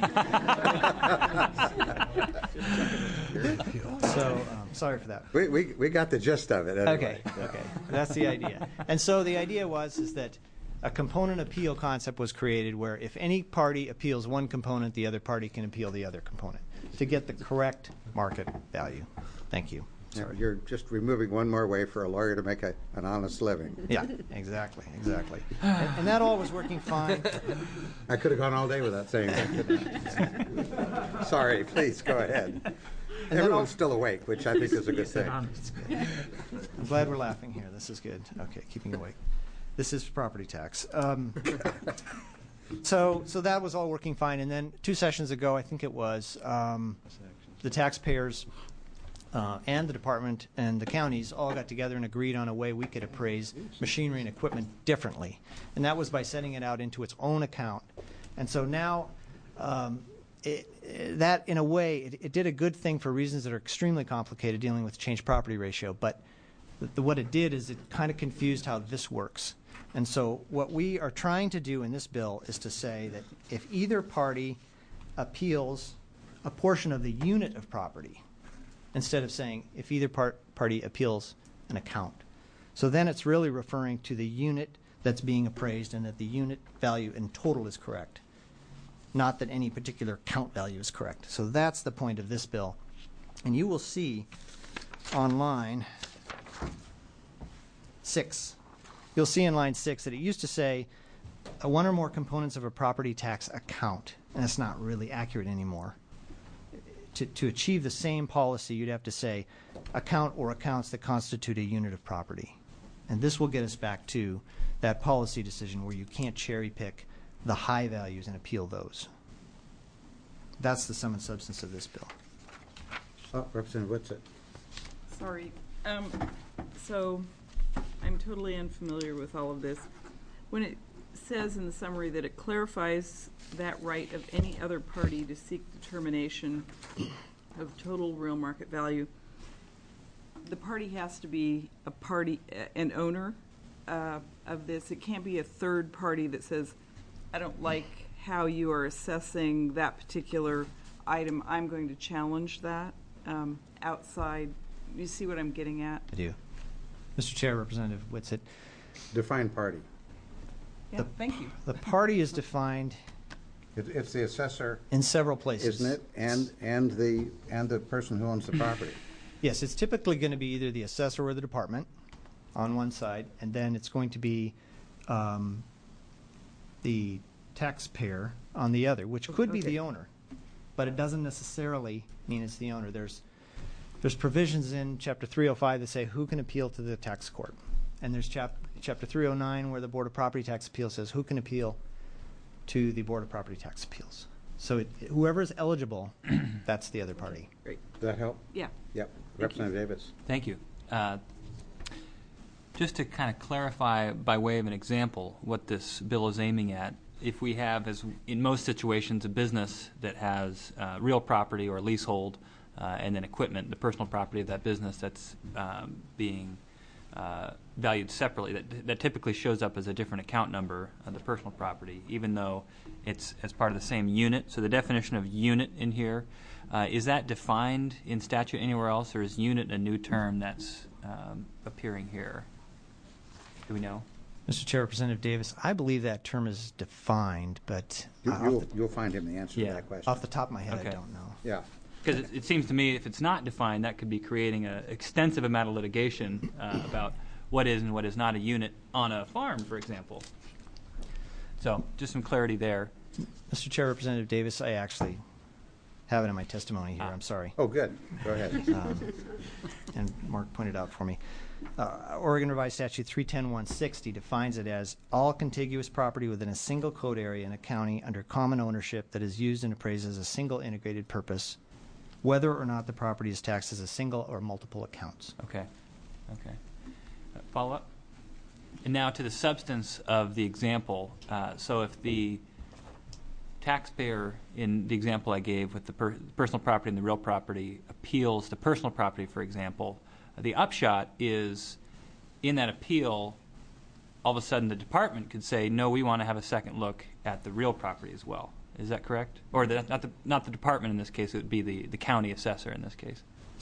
me. So, sorry for that. We got the gist of it anyway. Okay. That's the idea. And so the idea is that a component appeal concept was created where if any party appeals one component, the other party can appeal the other component to get the correct market value. Thank you. Sorry. You're just removing one more way for a lawyer to make an honest living. Yeah, exactly. And that all was working fine. I could have gone all day without saying that, couldn't I? Sorry, please, go ahead. Everyone's still awake, which I think is a good thing. I'm glad we're laughing here. This is good. Okay, keeping awake. This is property tax. So that was all working fine. And then 2 sessions ago, I think it was, the taxpayers and the department and the counties all got together and agreed on a way we could appraise machinery and equipment differently. And that was by setting it out into its own account. And so now that, in a way, it did a good thing for reasons that are extremely complicated, dealing with change property ratio. But what it did is it kind of confused how this works. And so what we are trying to do in this bill is to say that if either party appeals a portion of the unit of property, instead of saying if either party appeals an account. So then it's really referring to the unit that's being appraised and that the unit value in total is correct, not that any particular count value is correct. So that's the point of this bill. And you will see on line 6, you'll see in line 6 that it used to say one or more components of a property tax account, and that's not really accurate anymore. To achieve the same policy, you'd have to say account or accounts that constitute a unit of property. And this will get us back to that policy decision where you can't cherry pick the high values and appeal those. That's the sum and substance of this bill. Oh, Representative Whitsitt. Sorry. So I'm totally unfamiliar with all of this. When it says in the summary that it clarifies that right of any other party to seek determination of total real market value, the party has to be a party, an owner of this. It can't be a third party that says, I don't like how you are assessing that particular item. I'm going to challenge that outside. You see what I'm getting at? I do. Mr. Chair, Representative Whitsitt. Define party. Yeah, thank you. The party is defined It's the assessor, in several places. isn't it? And the person who owns the property. Yes, it's typically going to be either the assessor or the department on one side, and then it's going to be the taxpayer on the other, which could be the owner, but it doesn't necessarily mean it's the owner. There's provisions in Chapter 305 that say who can appeal to the tax court, and there's Chapter 309 where the Board of Property Tax Appeals says who can appeal to the Board of Property Tax Appeals. So whoever is eligible, that's the other party. Great. Does that help? Yeah. Yep. Representative Davis. Thank you. Just to kind of clarify by way of an example what this bill is aiming at, if we have, as in most situations, a business that has real property or leasehold and then equipment, the personal property of that business that's being valued separately, that typically shows up as a different account number of the personal property, even though it's as part of the same unit. So the definition of unit in here, is that defined in statute anywhere else, or is unit a new term that's appearing here? Do we know? Mr. Chair, Representative Davis, I believe that term is defined, but You'll find him the answer to that question. off the top of my head, Okay. I don't know. Yeah. Because it seems to me if it's not defined, that could be creating an extensive amount of litigation about what is and what is not a unit on a farm, for example. So just some clarity there. Mr. Chair, Representative Davis, I actually have it in my testimony here. I'm sorry. Oh, good. Go ahead. And Mark pointed out for me. Oregon Revised Statute 310-160 defines it as all contiguous property within a single code area in a county under common ownership that is used and appraised as a single integrated purpose, whether or not the property is taxed as a single or multiple accounts. Okay. Follow up? And now to the substance of the example. So if the taxpayer in the example I gave with the personal property and the real property appeals the personal property, for example, the upshot is in that appeal, all of a sudden the department could say, no, we want to have a second look at the real property as well. Is that correct? Or not the department in this case, it would be the county assessor in this case.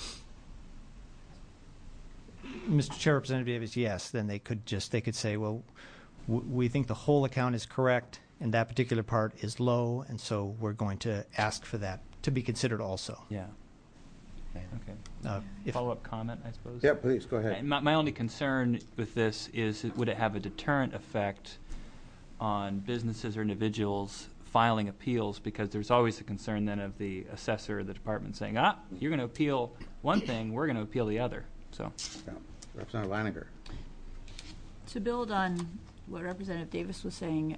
Mr. Chair, Representative Davis, yes. Then they could say, well, we think the whole account is correct and that particular part is low, and so we're going to ask for that to be considered also. Yeah. Okay. Follow-up comment, I suppose? Yeah, please, go ahead. My only concern with this is, would it have a deterrent effect on businesses or individuals filing appeals? Because there's always the concern then of the assessor or the department saying, you're going to appeal one thing, we're going to appeal the other. So, Yeah. Representative Leininger. To build on what Representative Davis was saying,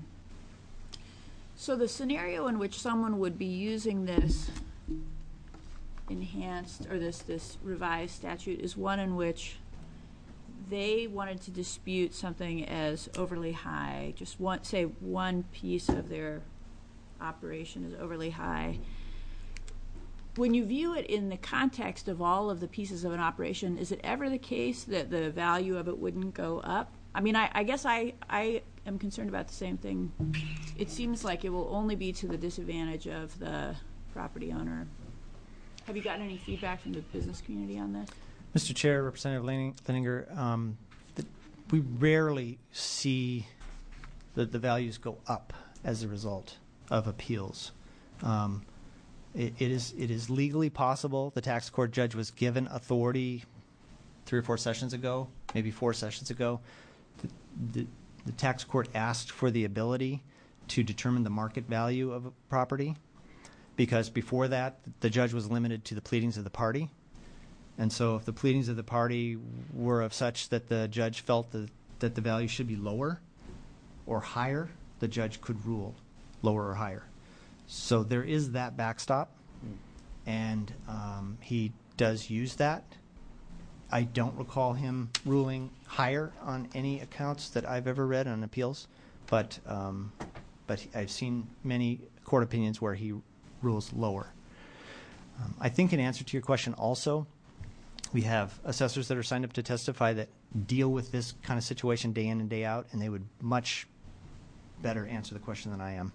so the scenario in which someone would be using this enhanced or this revised statute is one in which they wanted to dispute something as overly high, just one piece of their operation is overly high. When you view it in the context of all of the pieces of an operation, is it ever the case that the value of it wouldn't go up? I mean, I guess I am concerned about the same thing. It seems like it will only be to the disadvantage of the property owner. Have you gotten any feedback from the business community on this? Mr. Chair, Representative Leininger, we rarely see that the values go up as a result of appeals. It is legally possible. The tax court judge was given authority 3 or 4 sessions ago, maybe 4 sessions ago. The tax court asked for the ability to determine the market value of a property, because before that the judge was limited to the pleadings of the party. And so if the pleadings of the party were of such that the judge felt that the value should be lower or higher, the judge could rule lower or higher. So there is that backstop, and he does use that. I don't recall him ruling higher on any accounts that I've ever read on appeals, but I've seen many court opinions where he rules lower. I think in answer to your question also, we have assessors that are signed up to testify that deal with this kind of situation day in and day out, and they would much better answer the question than I am.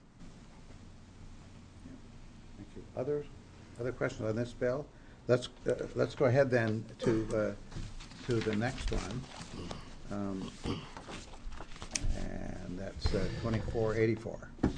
Thank you. Other questions on this bill? Let's go ahead then to the next one, and that's 2484.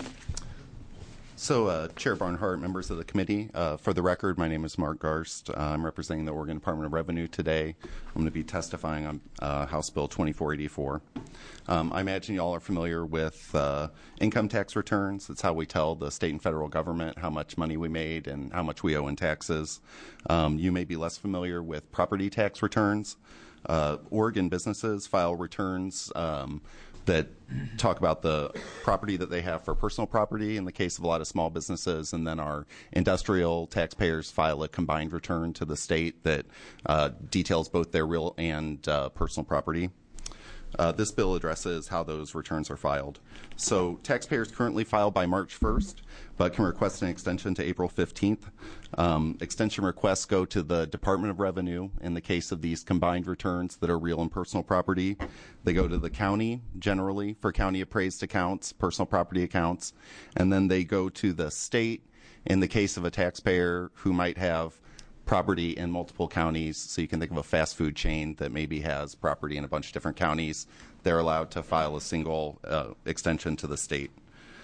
So, Chair Barnhart, members of the committee, for the record, my name is Mark Garst. I'm representing the Oregon Department of Revenue today. I'm going to be testifying on House Bill 2484. I imagine you all are familiar with income tax returns. It's how we tell the state and federal government how much money we made and how much we owe in taxes. You may be less familiar with property tax returns. Oregon businesses file returns that talk about the property that they have for personal property in the case of a lot of small businesses, and then our industrial taxpayers file a combined return to the state that details both their real and personal property. This bill addresses how those returns are filed. So taxpayers currently file by March 1st, but can request an extension to April 15th. Extension requests go to the Department of Revenue in the case of these combined returns that are real and personal property. They go to the county, generally, for county appraised accounts, personal property accounts, and then they go to the state in the case of a taxpayer who might have property in multiple counties. So you can think of a fast food chain that maybe has property in a bunch of different counties. They're allowed to file a single extension to the state.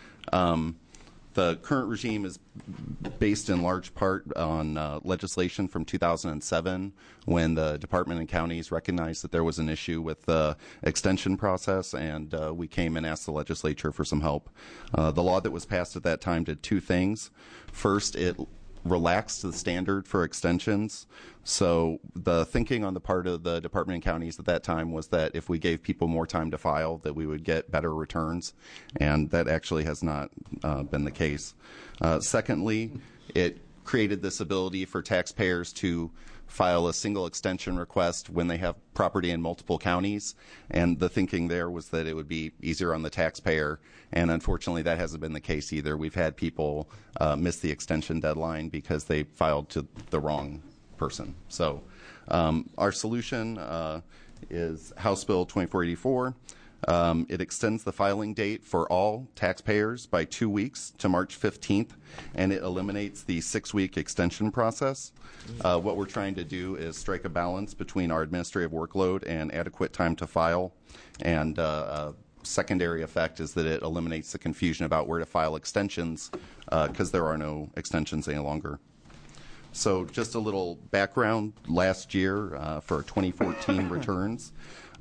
The current regime is based in large part on legislation from 2007 when the department and counties recognized that there was an issue with the extension process, and we came and asked the legislature for some help. The law that was passed at that time did two things. First, it relaxed the standard for extensions. So the thinking on the part of the department and counties at that time was that if we gave people more time to file, that we would get better returns, and that actually has not been the case. Secondly, it created this ability for taxpayers to file a single extension request when they have property in multiple counties, and the thinking there was that it would be easier on the taxpayer, and unfortunately that hasn't been the case either. We've had people miss the extension deadline because they filed to the wrong person. So our solution is House Bill 2484. It extends the filing date for all taxpayers by 2 weeks to March 15th, and it eliminates the 6-week extension process. What we're trying to do is strike a balance between our administrative workload and adequate time to file, and a secondary effect is that it eliminates the confusion about where to file extensions because there are no extensions any longer. So just a little background. Last year for 2014 returns,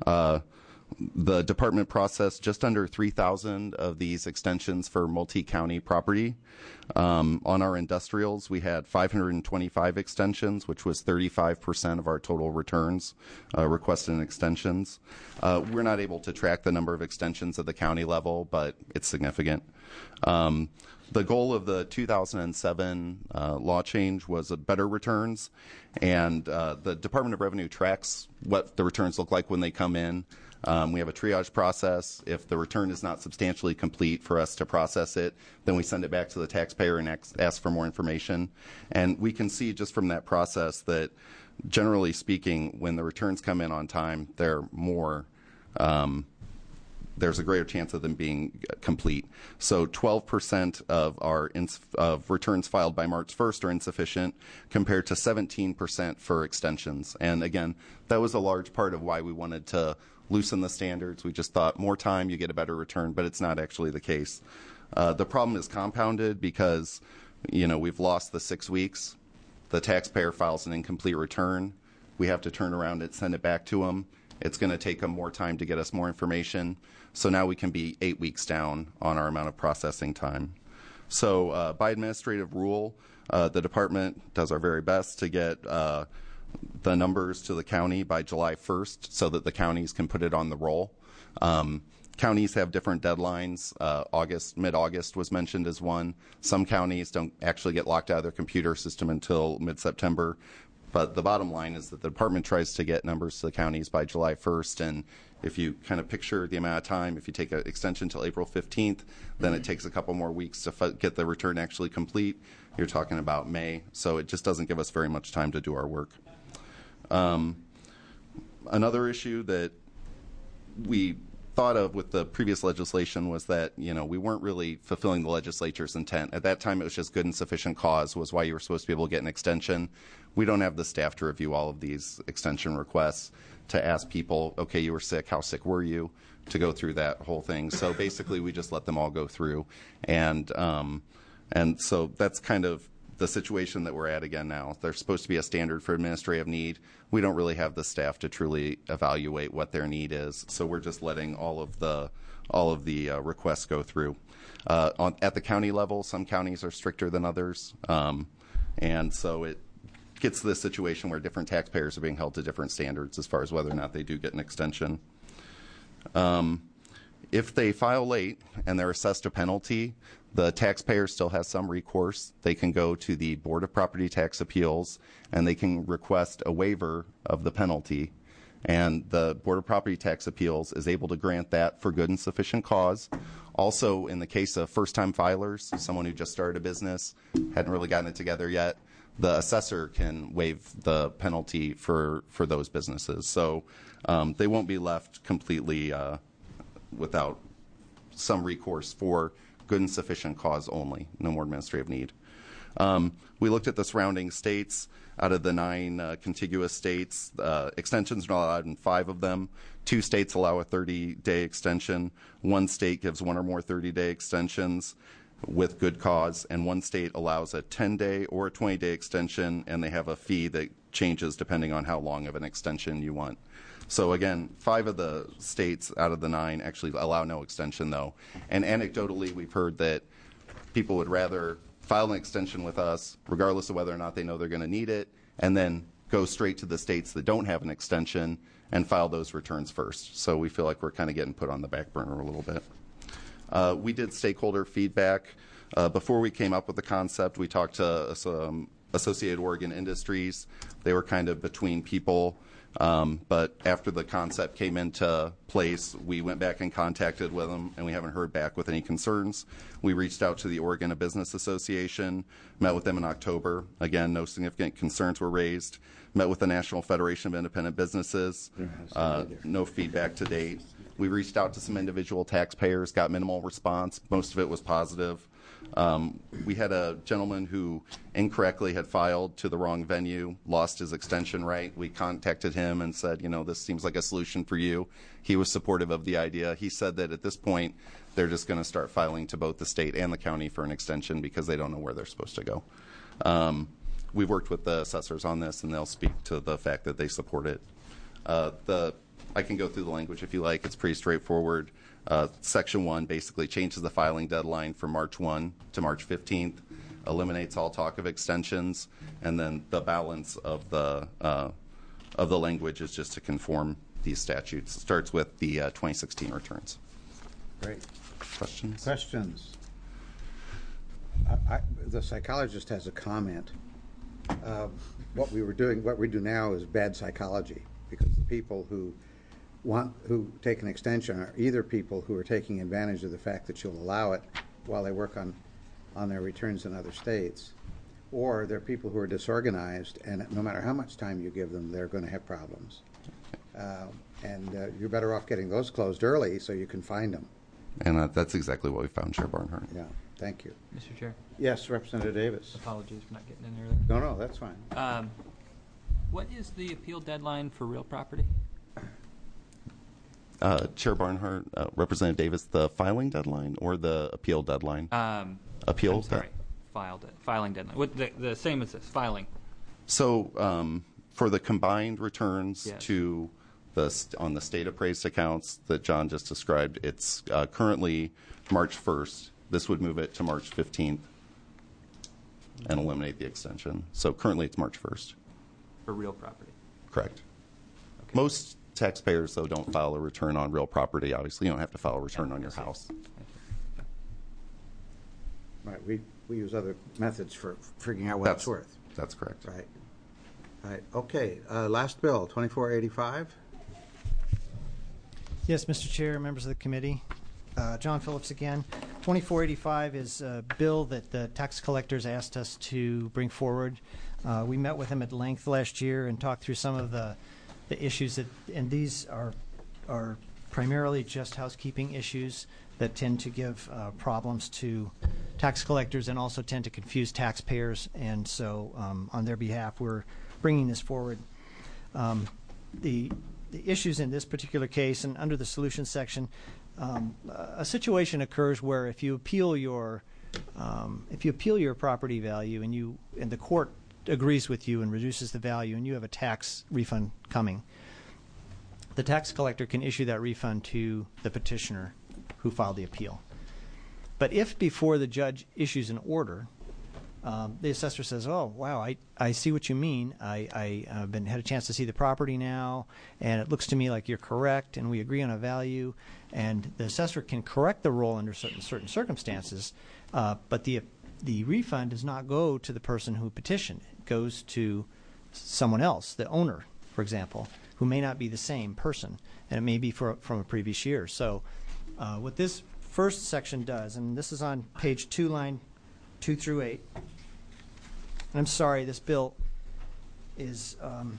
the department processed just under 3,000 of these extensions for multi-county property. On our industrials, we had 525 extensions, which was 35% of our total returns requested in extensions. We're not able to track the number of extensions at the county level, but it's significant. The goal of the 2007 law change was better returns, and the Department of Revenue tracks what the returns look like when they come in. We have a triage process. If the return is not substantially complete for us to process it, then we send it back to the taxpayer and ask for more information. And we can see just from that process that, generally speaking, when the returns come in on time, they're more there's a greater chance of them being complete. So 12% of our returns filed by March 1st are insufficient, compared to 17% for extensions. And again, that was a large part of why we wanted to loosen the standards. We just thought more time, you get a better return, but it's not actually the case. The problem is compounded because, we've lost the 6 weeks. The taxpayer files an incomplete return. We have to turn around and send it back to them. It's going to take them more time to get us more information. So now we can be 8 weeks down on our amount of processing time. So by administrative rule, the department does our very best to get the numbers to the county by July 1st so that the counties can put it on the roll. Counties have different deadlines. Mid-August was mentioned as one. Some counties don't actually get locked out of their computer system until mid-September. But the bottom line is that the department tries to get numbers to the counties by July 1st. And if you kind of picture the amount of time, if you take an extension until April 15th, then it takes a couple more weeks to get the return actually complete. You're talking about May. So it just doesn't give us very much time to do our work. Another issue that we thought of with the previous legislation was that, we weren't really fulfilling the legislature's intent. At that time, it was just good and sufficient cause was why you were supposed to be able to get an extension. We don't have the staff to review all of these extension requests to ask people, okay, you were sick, how sick were you, to go through that whole thing. So basically, we just let them all go through. And so that's kind of the situation that we're at again now. There's supposed to be a standard for administrative need. We don't really have the staff to truly evaluate what their need is, so we're just letting all of the requests go through. At the county level, some counties are stricter than others, and so it gets to this situation where different taxpayers are being held to different standards as far as whether or not they do get an extension. If they file late and they're assessed a penalty, the taxpayer still has some recourse. They can go to the Board of Property Tax Appeals and they can request a waiver of the penalty. And the Board of Property Tax Appeals is able to grant that for good and sufficient cause. Also, in the case of first-time filers, someone who just started a business, hadn't really gotten it together yet, the assessor can waive the penalty for those businesses. So they won't be left completely without some recourse for good and sufficient cause only, no more administrative need. We looked at the surrounding states. Out of the 9 contiguous states, extensions are allowed in 5 of them. 2 states allow a 30-day extension. 1 state gives 1 or more 30-day extensions with good cause, and 1 state allows a 10-day or a 20-day extension, and they have a fee that changes depending on how long of an extension you want. So again, 5 of the states out of the 9 actually allow no extension, though. And anecdotally, we've heard that people would rather file an extension with us, regardless of whether or not they know they're going to need it, and then go straight to the states that don't have an extension and file those returns first. So we feel like we're kind of getting put on the back burner a little bit. We did stakeholder feedback. Before we came up with the concept, we talked to some Associated Oregon Industries. They were kind of between people. But after the concept came into place, we went back and contacted with them, and we haven't heard back with any concerns. We reached out to the Oregon Business Association, met with them in October. Again, no significant concerns were raised. Met with the National Federation of Independent Businesses. No feedback to date. We reached out to some individual taxpayers, got minimal response. Most of it was positive. We had a gentleman who incorrectly had filed to the wrong venue, lost his extension right. We contacted him and said, this seems like a solution for you. He was supportive of the idea. He said that at this point, they're just going to start filing to both the state and the county for an extension because they don't know where they're supposed to go. We've worked with the assessors on this, and they'll speak to the fact that they support it. I can go through the language if you like. It's pretty straightforward. Section 1 basically changes the filing deadline from March 1 to March 15th, eliminates all talk of extensions, and then the balance of the language is just to conform these statutes. It starts with the 2016 returns. Great. Questions? Questions? The psychologist has a comment. What we do now is bad psychology, because the people who take an extension are either people who are taking advantage of the fact that you'll allow it while they work on their returns in other states, or they're people who are disorganized, and no matter how much time you give them, they're going to have problems. And you're better off getting those closed early so you can find them. And that's exactly what we found, Chair Barnhart. Yeah, thank you. Mr. Chair, Yes, Representative Davis. apologies for not getting in there. No, that's fine. What is the appeal deadline for real property? Chair Barnhart, Representative Davis, the filing deadline or the appeal deadline? Appeal. I'm sorry, filing deadline. What the same as this, filing. So for the combined returns Yes. to on the state appraised accounts that John just described, it's currently March 1st. This would move it to March 15th and eliminate the extension. So currently it's March 1st. for real property. Correct. Most taxpayers, though, don't file a return on real property. Obviously, you don't have to file a return on your house. Right, we use other methods for figuring out what it's worth. That's correct. Right. Right, okay, last bill, 2485. Yes, Mr. Chair, members of the committee. John Phillips again. 2485 is a bill that the tax collectors asked us to bring forward. We met with them at length last year and talked through some of the issues that, and these are primarily just housekeeping issues that tend to give problems to tax collectors and also tend to confuse taxpayers. And so on their behalf, we're bringing this forward. The issues in this particular case, and under the solutions section, a situation occurs where if you appeal your property value and the court agrees with you and reduces the value and you have a tax refund coming, the tax collector can issue that refund to the petitioner who filed the appeal. But if before the judge issues an order, the assessor says, "Oh, wow, I see what you mean. I had a chance to see the property now, and it looks to me like you're correct, and we agree on a value." And the assessor can correct the roll under certain circumstances, but the refund does not go to the person who petitioned. It goes to someone else, the owner, for example, who may not be the same person, and it may be from a previous year. So what this first section does, and this is on page 2, line 2 through 8. And I'm sorry, this bill is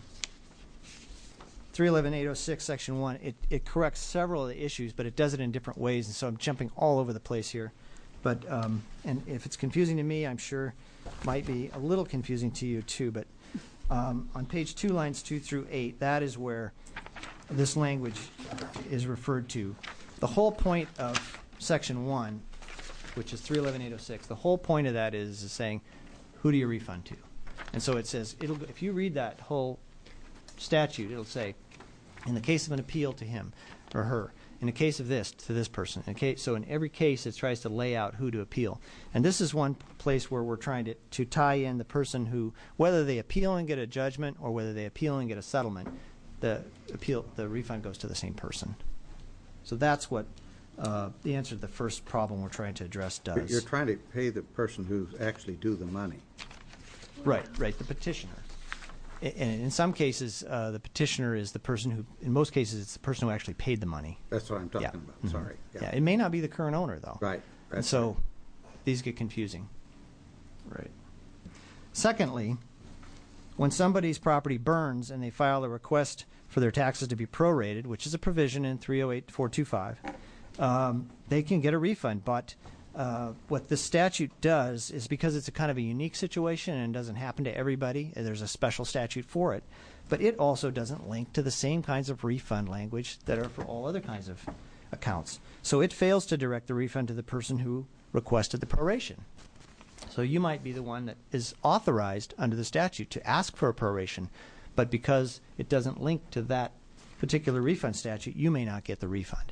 311-806, section 1. It corrects several of the issues, but it does it in different ways, and so I'm jumping all over the place here. But and if it's confusing to me, I'm sure it might be a little confusing to you too. But on page 2, lines 2 through 8, that is where this language is referred to. The whole point of section 1, which is 311-806, the whole point of that is saying, who do you refund to? And so it says, if you read that whole statute, it'll say, in the case of an appeal to him or her, in the case of this, to this person. So in every case, it tries to lay out who to appeal. And this is one place where we're trying to tie in the person who, whether they appeal and get a judgment or whether they appeal and get a settlement, the refund goes to the same person. So that's what the answer to the first problem we're trying to address does. You're trying to pay the person who's actually due the money. Right, the petitioner. And in some cases, the petitioner is the person who, in most cases, it's the person who actually paid the money. That's what I'm talking about. Mm-hmm. Sorry. Yeah, it may not be the current owner, though. Right. And so these get confusing. Right. Secondly, when somebody's property burns and they file a request for their taxes to be prorated, which is a provision in 308-425, they can get a refund. But what this statute does is, because it's a kind of a unique situation and doesn't happen to everybody, there's a special statute for it, but it also doesn't link to the same kinds of refund language that are for all other kinds of accounts. So it fails to direct the refund to the person who requested the proration. So you might be the one that is authorized under the statute to ask for a proration, but because it doesn't link to that particular refund statute, you may not get the refund.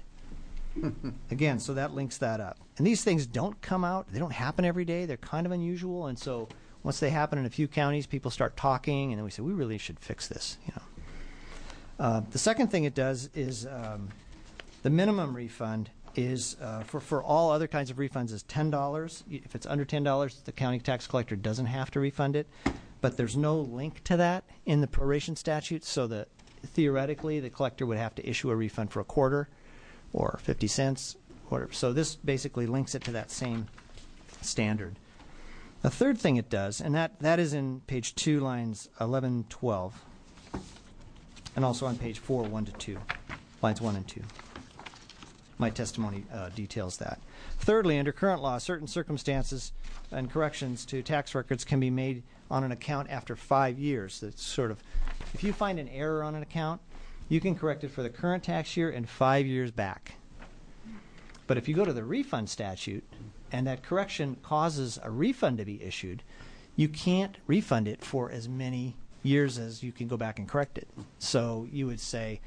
Again, so that links that up. And these things don't come out, they don't happen every day, they're kind of unusual, and so once they happen in a few counties, people start talking, and then we say, we really should fix this. The second thing it does is the minimum refund is for all other kinds of refunds is $10. If it's under $10, the county tax collector doesn't have to refund it, but there's no link to that in the proration statute, so that theoretically the collector would have to issue a refund for a quarter or 50 cents, whatever. So this basically links it to that same standard. The third thing it does, and that is in page 2, lines 11, 12, and also on page 4, 1 to 2, lines 1 and 2. My testimony details that. Thirdly, under current law, certain circumstances and corrections to tax records can be made on an account after 5 years. That's sort of, if you find an error on an account, you can correct it for the current tax year and 5 years back. But if you go to the refund statute and that correction causes a refund to be issued, you can't refund it for as many years as you can go back and correct it. So you would say,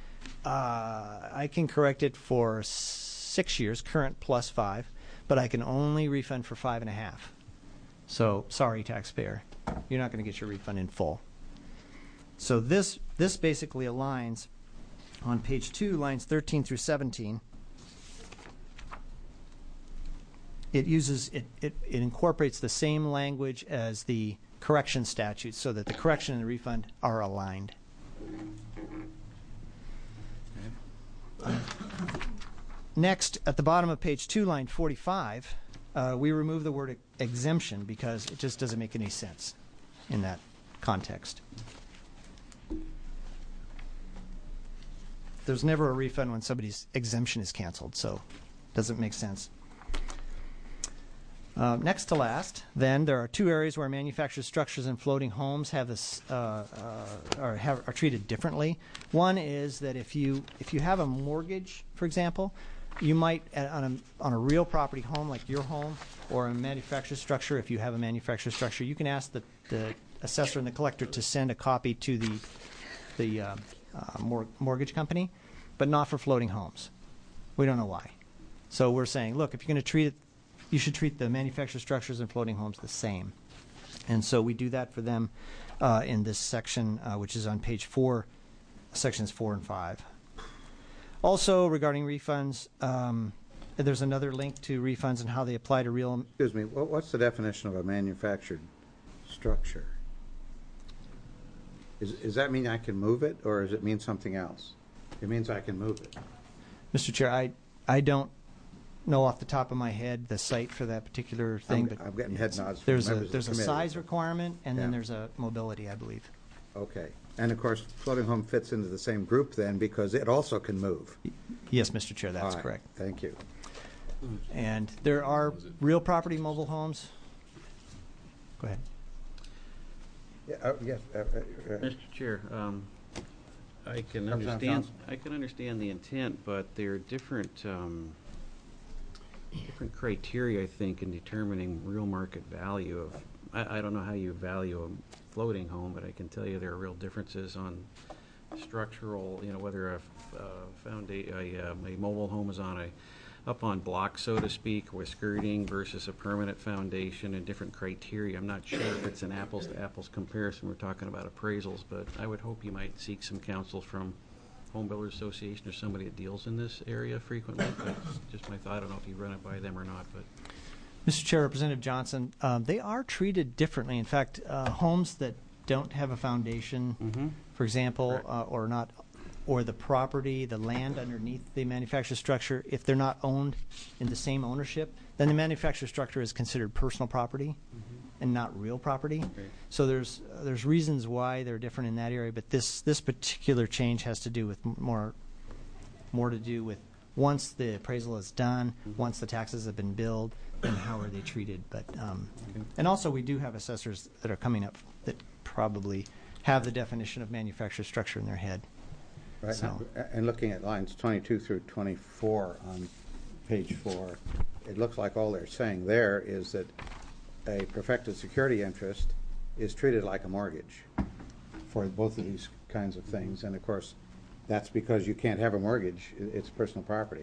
I can correct it for 6 years, current plus 5, but I can only refund for 5.5. So sorry, taxpayer, you're not going to get your refund in full. So this basically aligns on page 2, lines 13 through 17. It uses it incorporates the same language as the correction statute, so that the correction and the refund are aligned. Next, at the bottom of page 2, line 45, we remove the word exemption because it just doesn't make any sense in that context. There's never a refund when somebody's exemption is canceled, so it doesn't make sense. Next to last, then, there are 2 areas where manufactured structures and floating homes have this are treated differently. One is that if you have a mortgage, for example, you might on a real property home like your home or a manufactured structure. If you have a manufactured structure, you can ask the assessor and the collector to send a copy to the mortgage company, but not for floating homes. We don't know why. So we're saying, look, if you're going to treat it, you should treat the manufactured structures and floating homes the same. And so we do that for them in this section, which is on page 4, sections 4 and 5. Also, regarding refunds, there's another link to refunds and how they apply to real... Excuse me, what's the definition of a manufactured structure? Does that mean I can move it, or does it mean something else? It means I can move it. Mr. Chair, I don't know off the top of my head the site for that particular thing. I'm getting head nods. There's a size requirement, and then there's a mobility, I believe. Okay. And, of course, floating home fits into the same group then because it also can move. Yes, Mr. Chair, that's All right. correct. Thank you. And there are real property mobile homes. Go ahead. Yeah, yes. Mr. Chair, I can Representative understand. Johnson. I can understand the intent, but there are different criteria, I think, in determining real market value of. I don't know how you value a floating home, but I can tell you there are real differences on structural. You know, whether a mobile home is up on blocks, so to speak, with skirting versus a permanent foundation and different criteria. I'm not sure if it's an apples-to-apples comparison. We're talking about appraisals, but I would hope you might seek some counsel from Home Builders Association or somebody that deals in this area frequently. That's just my thought. I don't know if you run it by them or not, but... Mr. Chair, Representative Johnson, they are treated differently. In fact, homes that don't have a foundation, for example, or the property, the land underneath the manufactured structure, if they're not owned in the same ownership, then the manufactured structure is considered personal property and not real property. Okay. So there's reasons why they're different in that area, but this particular change has to do with more to do with once the appraisal is done, once the taxes have been billed, and how are they treated. But and also we do have assessors that are coming up that probably have the definition of manufactured structure in their head. Right. So. And looking at lines 22 through 24 on page 4, it looks like all they're saying there is that a perfected security interest is treated like a mortgage for both of these kinds of things. And, of course, that's because you can't have a mortgage. It's personal property.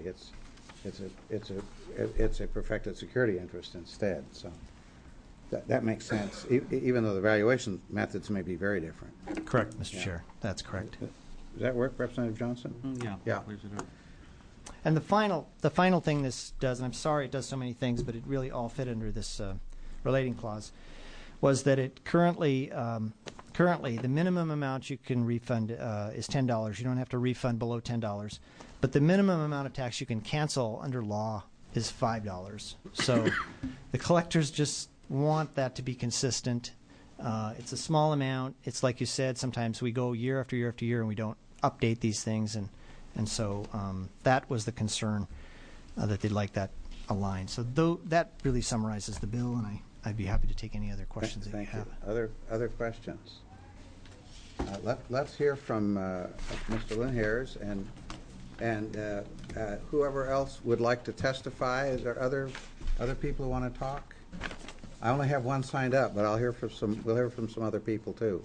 It's a perfected security interest instead. So that makes sense, even though the valuation methods may be very different. Correct, Mr. Chair. That's correct. Does that work, Representative Johnson? Yeah. Yeah. And the final thing this does, and I'm sorry it does so many things, but it really all fit under this relating clause, was that it currently the minimum amount you can refund is $10. You don't have to refund below $10, but the minimum amount of tax you can cancel under law is $5. So the collectors just want that to be consistent. It's a small amount. It's like you said, sometimes we go year after year after year and we don't update these things, and so that was the concern, that they'd like that aligned. So that really summarizes the bill, and I'd be happy to take any other questions that you have. Other questions? Let's hear from Mr. Linhares and whoever else would like to testify. Is there other people who want to talk? I only have one signed up, but we'll hear from some other people too.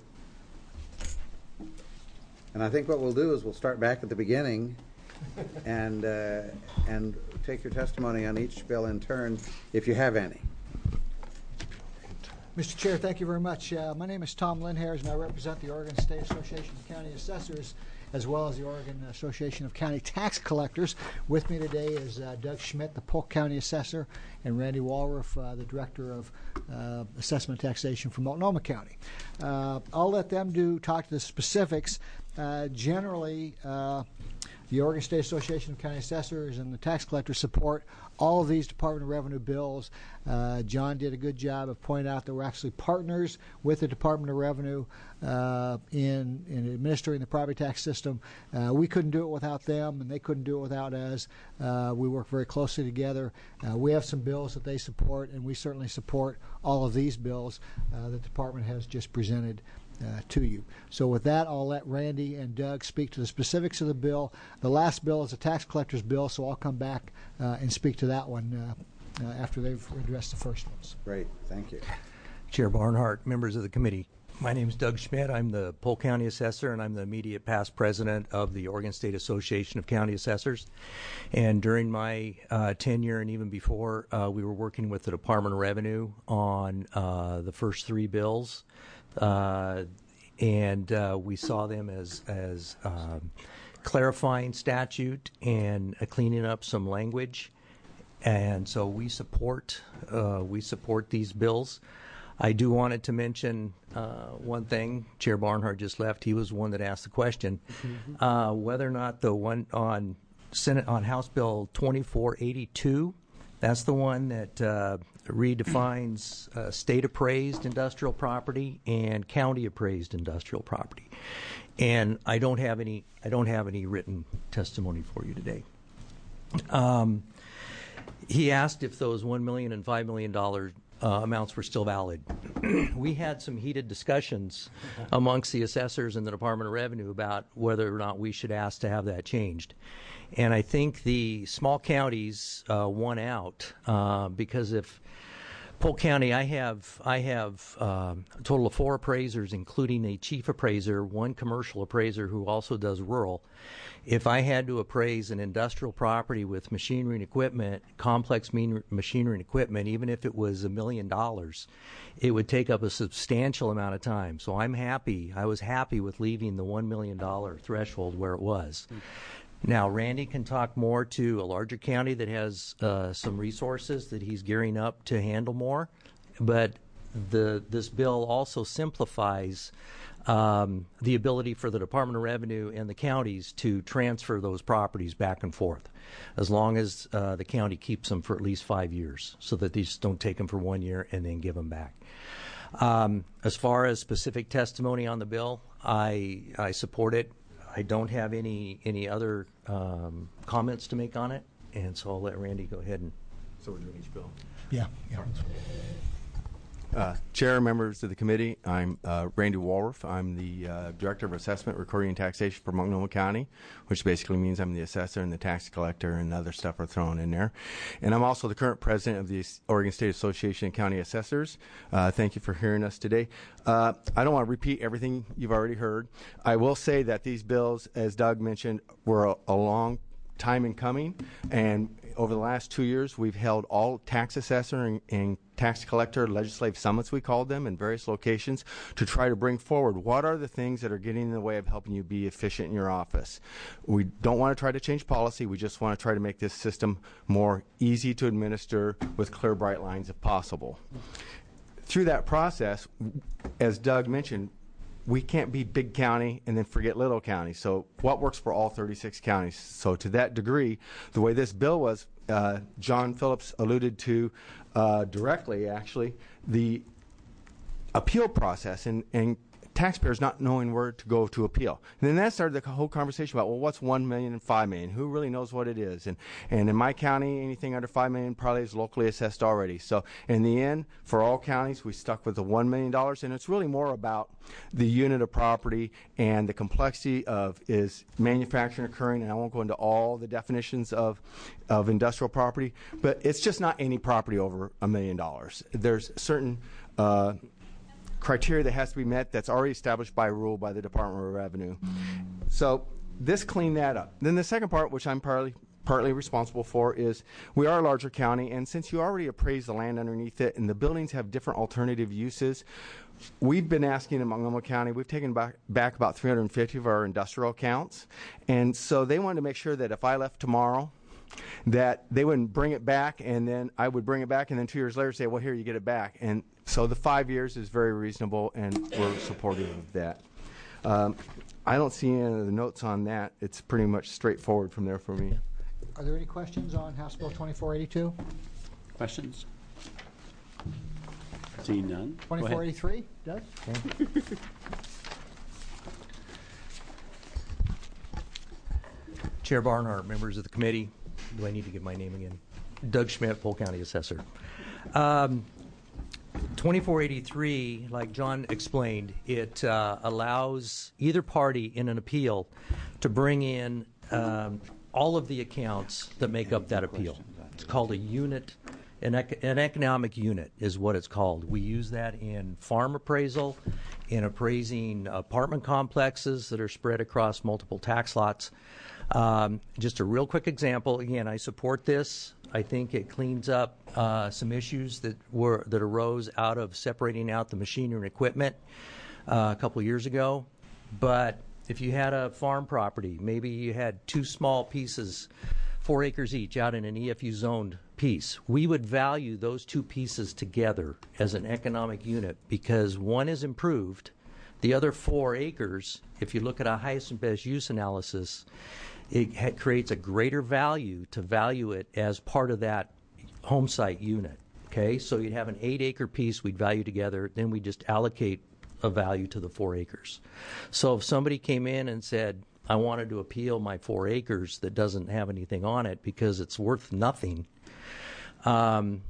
And I think what we'll do is we'll start back at the beginning and take your testimony on each bill in turn, if you have any. Mr. Chair, thank you very much. My name is Tom Lindhairs, and I represent the Oregon State Association of County Assessors, as well as the Oregon Association of County Tax Collectors. With me today is Doug Schmidt, the Polk County Assessor, and Randy Walruff, the Director of Assessment and Taxation for Multnomah County. I'll let them talk to the specifics. Generally, the Oregon State Association of County Assessors and the tax collectors support all of these Department of Revenue bills. John did a good job of pointing out that we're actually partners with the Department of Revenue in administering the property tax system. We couldn't do it without them, and they couldn't do it without us. We work very closely together. We have some bills that they support, and we certainly support all of these bills the department has just presented to you. So with that, I'll let Randy and Doug speak to the specifics of the bill. The last bill is a tax collector's bill, so I'll come back and speak to that one after they've addressed the first ones. Great, thank you. Chair Barnhart, members of the committee. My name is Doug Schmidt. I'm the Polk County Assessor, and I'm the immediate past president of the Oregon State Association of County Assessors. And during my tenure and even before, we were working with the Department of Revenue on the first three bills. And we saw them as clarifying statute and cleaning up some language, and so we support these bills. I do wanted to mention one thing. Chair Barnhart just left. He was the one that asked the question whether or not the one on House Bill 2482. That's the one that redefines state-appraised industrial property and county-appraised industrial property. And I don't have any written testimony for you today. He asked if those $1 million and $5 million amounts were still valid. We had some heated discussions amongst the assessors and the Department of Revenue about whether or not we should ask to have that changed. And I think the small counties won out because if Polk County, I have a total of 4 appraisers, including a chief appraiser, 1 commercial appraiser who also does rural. If I had to appraise an industrial property with machinery and equipment, complex machinery and equipment, even if it was $1 million, it would take up a substantial amount of time. So I was happy with leaving the $1 million threshold where it was. Now, Randy can talk more to a larger county that has some resources that he's gearing up to handle more, but this bill also simplifies the ability for the Department of Revenue and the counties to transfer those properties back and forth, as long as the county keeps them for at least 5 years, so that they just don't take them for 1 year and then give them back. As far as specific testimony on the bill, I support it. I don't have any other comments to make on it, and so I'll let Randy go ahead and. So we're doing each bill. Yeah. Chair, members of the committee, I'm Randy Walruff. I'm the Director of Assessment, Recording, and Taxation for Multnomah County, which basically means I'm the assessor and the tax collector and other stuff are thrown in there. And I'm also the current president of the Oregon State Association of County Assessors. Thank you for hearing us today. I don't want to repeat everything you've already heard. I will say that these bills, as Doug mentioned, were a long time in coming, and over the last 2 years, we've held all tax assessor and tax collector legislative summits, we called them, in various locations to try to bring forward what are the things that are getting in the way of helping you be efficient in your office. We don't want to try to change policy. We just want to try to make this system more easy to administer with clear, bright lines if possible. Through that process, as Doug mentioned, we can't be big county and then forget little county. So what works for all 36 counties? So to that degree, the way this bill was, John Phillips alluded to directly, actually, the appeal process and taxpayers not knowing where to go to appeal. And then that started the whole conversation about, well, what's $1 million and $5 million? Who really knows what it is? And in my county, anything under $5 million probably is locally assessed already. So in the end, for all counties, we stuck with the $1 million, and it's really more about the unit of property and the complexity of is manufacturing occurring, and I won't go into all the definitions of industrial property, but it's just not any property over $1 million. There's certain criteria that has to be met that's already established by rule by the Department of Revenue. So this cleaned that up. Then the second part, which I'm partly responsible for is we are a larger county, and since you already appraised the land underneath it and the buildings have different alternative uses, we've been asking in Multnomah County, we've taken back about 350 of our industrial accounts, and so they wanted to make sure that if I left tomorrow, that they wouldn't bring it back, and then I would bring it back, and then 2 years later say, well, here, you get it back. And so the 5 years is very reasonable, and we're supportive of that. I don't see any of the notes on that. It's pretty much straightforward from there for me. Are there any questions on House Bill 2482? Questions? Seeing none. 2483, Doug? Chair Barnhart, members of the committee, do I need to give my name again? Doug Schmidt, Polk County Assessor. 2483, like John explained, it allows either party in an appeal to bring in all of the accounts that make up that appeal. It's called a unit. An economic unit is what it's called. We use that in farm appraisal, in appraising apartment complexes that are spread across multiple tax lots. Just a real quick example. Again, I support this. I think it cleans up some issues that arose out of separating out the machinery and equipment a couple of years ago. But if you had a farm property, maybe you had two small pieces, 4 acres each, out in an EFU zoned piece, we would value those two pieces together as an economic unit because one is improved. The other 4 acres, if you look at a highest and best use analysis, it creates a greater value to value it as part of that home site unit. Okay, so you'd have an 8-acre piece we'd value together, then we just allocate a value to the 4 acres. So if somebody came in and said, I wanted to appeal my 4 acres that doesn't have anything on it because it's worth nothing, from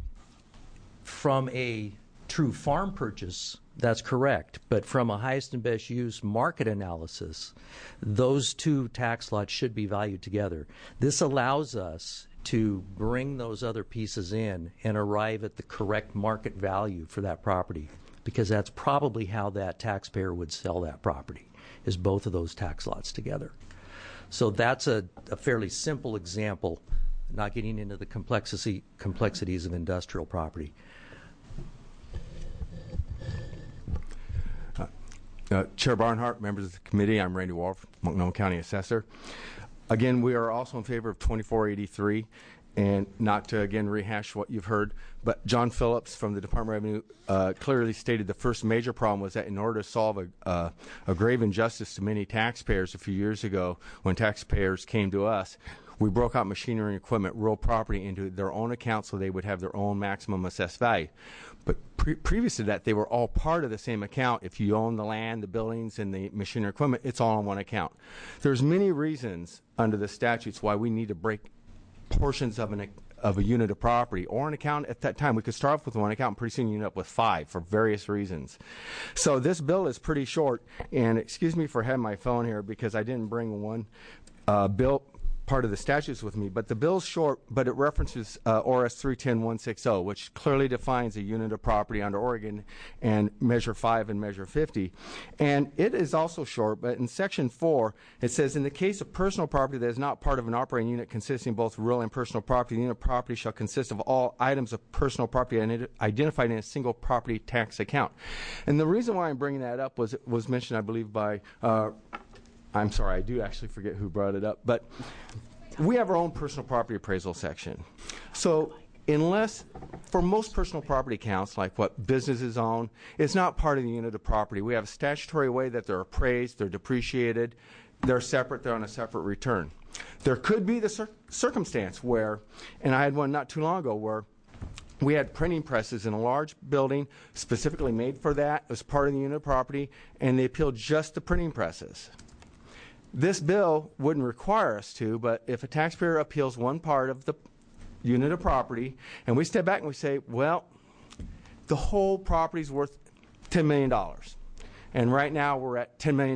a true farm purchase, that's correct. But from a highest and best use market analysis, those two tax lots should be valued together. This allows us to bring those other pieces in and arrive at the correct market value for that property, because that's probably how that taxpayer would sell that property, is both of those tax lots together. So that's a fairly simple example, not getting into the complexities of industrial property. Chair Barnhart, members of the committee, I'm Randy Wolf, Multnomah County Assessor. Again, we are also in favor of 2483, and not to again rehash what you've heard, but John Phillips from the Department of Revenue clearly stated the first major problem was that in order to solve a grave injustice to many taxpayers a few years ago, when taxpayers came to us, we broke out machinery and equipment, real property, into their own account so they would have their own maximum assessed value. But previous to that, they were all part of the same account. If you own the land, the buildings, and the machinery and equipment, it's all on one account. There's many reasons under the statutes why we need to break portions of a unit of property or an account. At that time, we could start off with one account and pretty soon you end up with 5 for various reasons. So this bill is pretty short, and excuse me for having my phone here because I didn't bring one bill part of the statutes with me, but the bill's short, but it references ORS 310-160, which clearly defines a unit of property under Oregon and Measure 5 and Measure 50. And it is also short, but in Section 4, it says, in the case of personal property that is not part of an operating unit consisting of both real and personal property, the unit of property shall consist of all items of personal property identified in a single property tax account. And the reason why I'm bringing that up was mentioned, I believe, by I'm sorry, I do actually forget who brought it up, but we have our own personal property appraisal section. So unless, for most personal property accounts, like what businesses own, it's not part of the unit of property. We have a statutory way that they're appraised, they're depreciated, they're separate, they're on a separate return. There could be the circumstance where, and I had one not too long ago, where we had printing presses in a large building specifically made for that. It was part of the unit of property, and they appealed just the printing presses. This bill wouldn't require us to, but if a taxpayer appeals one part of the unit of property, and we step back and we say, well, the whole property's worth $10 million, and right now we're at $10 million.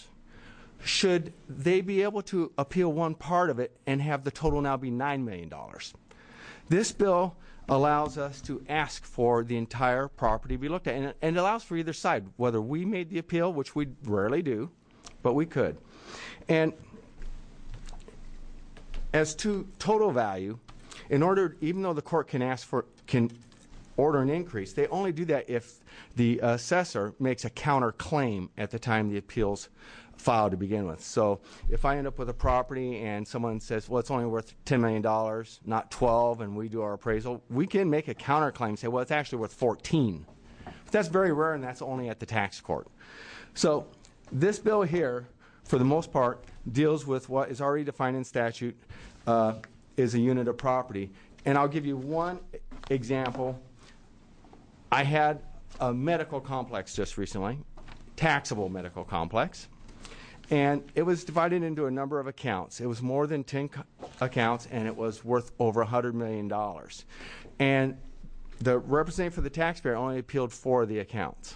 Should they be able to appeal one part of it and have the total now be $9 million? This bill allows us to ask for the entire property to be looked at, and it allows for either side, whether we made the appeal, which we rarely do, but we could. And as to total value, in order, even though the court can order an increase, they only do that if the assessor makes a counterclaim at the time the appeals filed to begin with. So if I end up with a property and someone says, well, it's only worth $10 million, not 12, and we do our appraisal, we can make a counterclaim and say, well, it's actually worth 14. But that's very rare, and that's only at the tax court. So this bill here, for the most part, deals with what is already defined in statute is a unit of property. And I'll give you one example. I had a medical complex just recently, taxable medical complex. And it was divided into a number of accounts. It was more than 10 accounts, and it was worth over $100 million. And the representative for the taxpayer only appealed 4 of the accounts.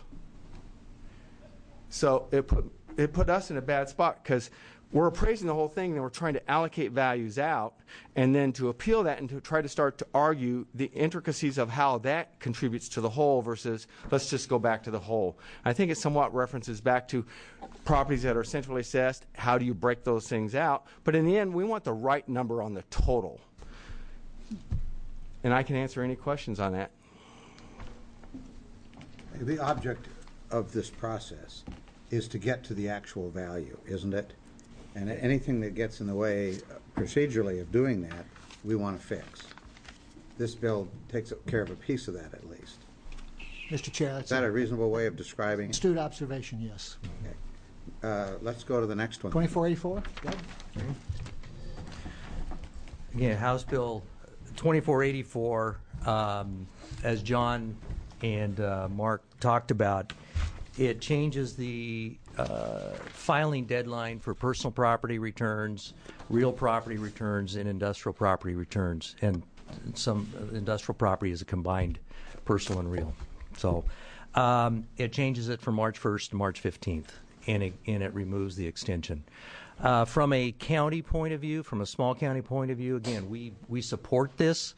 So it put us in a bad spot because we're appraising the whole thing, and we're trying to allocate values out, and then to appeal that and to try to start to argue the intricacies of how that contributes to the whole versus let's just go back to the whole. I think it somewhat references back to properties that are centrally assessed. How do you break those things out? But in the end, we want the right number on the total. And I can answer any questions on that. The object of this process is to get to the actual value, isn't it? And anything that gets in the way procedurally of doing that, we want to fix. This bill takes care of a piece of that at least. Mr. Chair, that's Is that a reasonable way of describing it? astute observation, yes. Okay. Let's go to the next one. 2484? Doug? Again, House Bill 2484, as John and Mark talked about, it changes the filing deadline for personal property returns, real property returns, and industrial property returns. And some industrial property is a combined personal and real. So it changes it from March 1st to March 15th, and it removes the extension. From a county point of view, from a small county point of view, again, we support this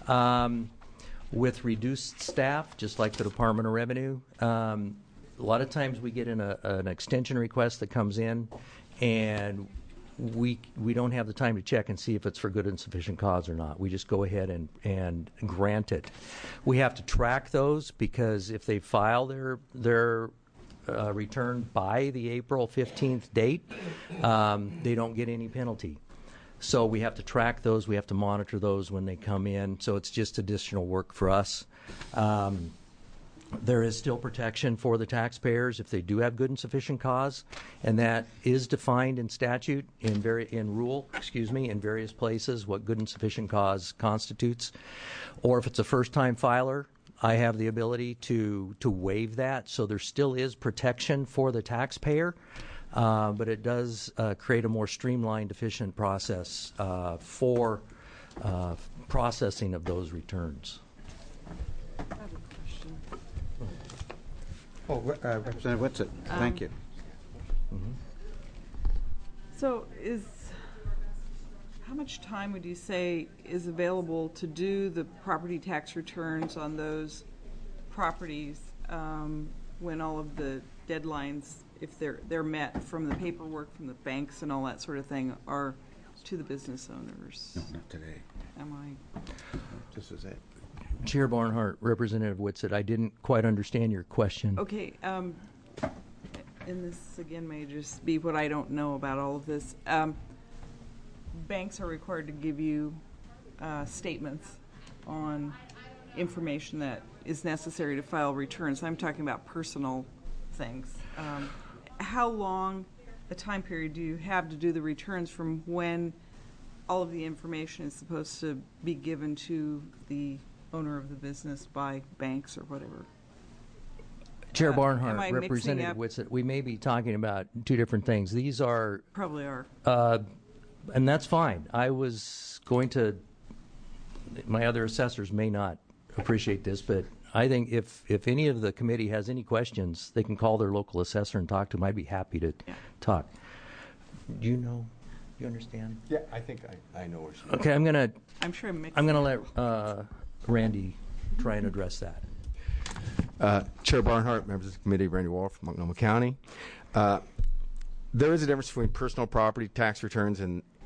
with reduced staff, just like the Department of Revenue. A lot of times we get an extension request that comes in, and we don't have the time to check and see if it's for good and sufficient cause or not. We just go ahead and grant it. We have to track those because if they file their return by the April 15th date, they don't get any penalty. So we have to track those. We have to monitor those when they come in. So it's just additional work for us. There is still protection for the taxpayers if they do have good and sufficient cause, and that is defined in statute in various places what good and sufficient cause constitutes. Or if it's a first-time filer, I have the ability to waive that. So there still is protection for the taxpayer, but it does create a more streamlined, efficient process for processing of those returns. I have a question. Representative Whitsitt, thank you. So how much time would you say is available to do the property tax returns on those properties when all of the deadlines, if they're met from the paperwork from the banks and all that sort of thing, are to the business owners? No, not today. This is it. Chair Barnhart, Representative Whitsitt, I didn't quite understand your question. Okay, and this again may just be what I don't know about all of this. Banks are required to give you statements on information that is necessary to file returns. I'm talking about personal things. How long a time period do you have to do the returns from when all of the information is supposed to be given to the owner of the business by banks or whatever? Chair Barnhart, am I Representative Whitsitt, we may be talking about two different things. These are... Probably are. And that's fine. I was going to... My other assessors may not appreciate this, but I think if any of the committee has any questions, they can call their local assessor and talk to them. I'd be happy to talk. Do you know? Do you understand? Yeah, I think I know where she's Okay, I'm going to... I'm sure I'm going to let Randy try and address that. Chair Barnhart, members of the committee, Randy Wall from Multnomah County. There is a difference between personal property tax returns and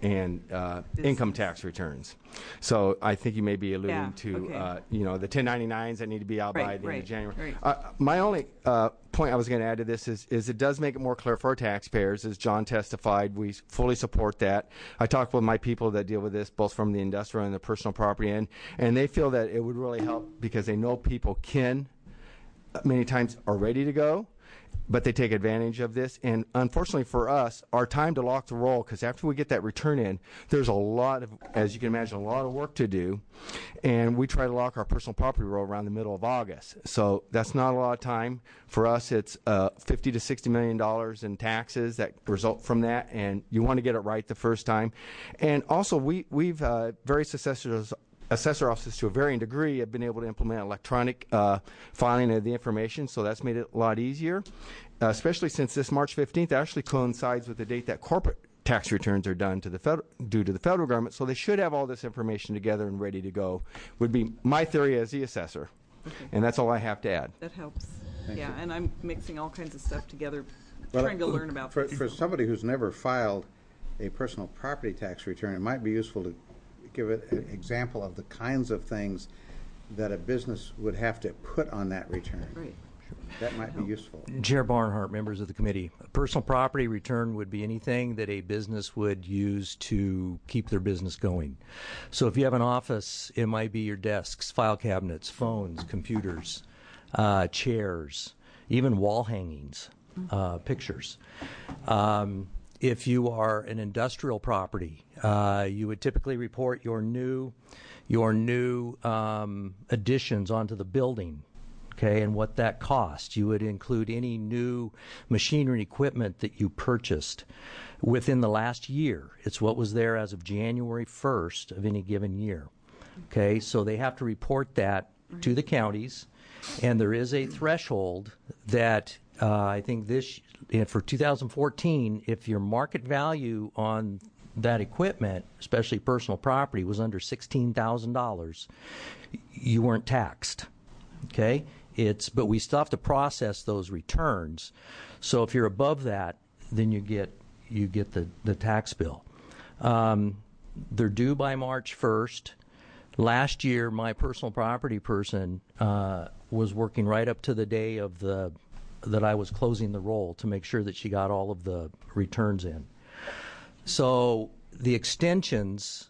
and income tax returns. So I think you may be alluding to, the 1099s that need to be out by the end of January. My only point I was going to add to this is it does make it more clear for our taxpayers. As John testified, we fully support that. I talked with my people that deal with this, both from the industrial and the personal property end, and they feel that it would really help because they know people many times are ready to go, but they take advantage of this. And unfortunately for us, our time to lock the roll, because after we get that return in, there's a lot of, as you can imagine, a lot of work to do. And we try to lock our personal property roll around the middle of August. So that's not a lot of time. For us, it's $50 to $60 million in taxes that result from that. And you want to get it right the first time. And also, we've various assessor offices to a varying degree have been able to implement electronic filing of the information, so that's made it a lot easier, especially since this March 15th actually coincides with the date that corporate tax returns are done due to the federal government, so they should have all this information together and ready to go, would be my theory as the assessor. Okay. And that's all I have to add. That helps. Thank you. And I'm mixing all kinds of stuff together, trying to learn about this. For somebody who's never filed a personal property tax return, it might be useful to give it an example of the kinds of things that a business would have to put on that return. Right. That might be useful. Chair Barnhart, members of the committee, a personal property return would be anything that a business would use to keep their business going. So if you have an office, it might be your desks, file cabinets, phones, computers, chairs, even wall hangings, pictures. If you are an industrial property, you would typically report your new additions onto the building, okay, and what that cost. You would include any new machinery and equipment that you purchased within the last year. It's what was there as of January 1st of any given year, okay? So they have to report that to the counties, and there is a threshold that I think for 2014, if your market value on that equipment, especially personal property, was under $16,000, you weren't taxed. Okay? But we still have to process those returns. So if you're above that, then you get the tax bill. They're due by March 1st. Last year, my personal property person was working right up to the day of that I was closing the roll to make sure that she got all of the returns in. So the extensions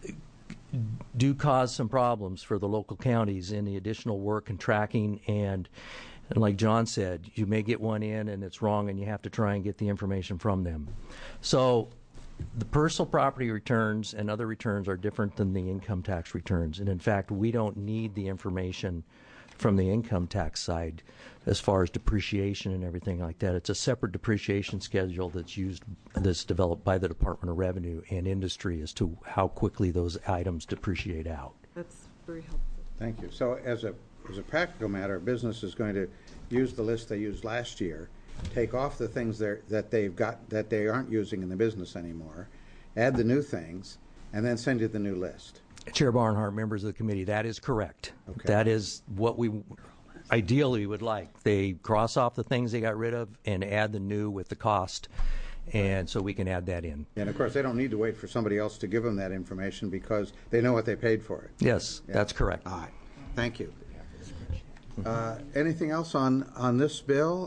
do cause some problems for the local counties in the additional work and tracking, and like John said, you may get one in and it's wrong and you have to try and get the information from them. So the personal property returns and other returns are different than the income tax returns, and in fact we don't need the information from the income tax side as far as depreciation and everything like that. It's a separate depreciation schedule that's developed by the Department of Revenue and industry as to how quickly those items depreciate out. That's very helpful. Thank you. So as a practical matter, a business is going to use the list they used last year, take off the things that they've got that they aren't using in the business anymore, add the new things, and then send you the new list. Chair Barnhart, members of the committee, that is correct. Okay. That is what we ideally would like. They cross off the things they got rid of and add the new with the cost, and so we can add that in. And of course, they don't need to wait for somebody else to give them that information because they know what they paid for it. Yes, yeah. That's correct. All right. Thank you. Anything else on this bill,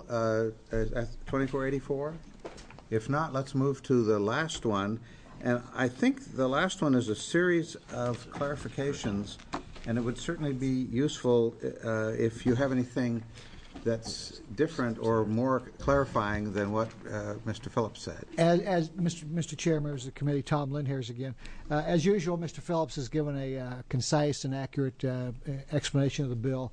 2484? If not, let's move to the last one. And I think the last one is a series of clarifications, and it would certainly be useful if you have anything that's different or more clarifying than what Mr. Phillips said. As Mr. Chair, members of the committee, Tom Lindhairs again. As usual, Mr. Phillips has given a concise and accurate explanation of the bill.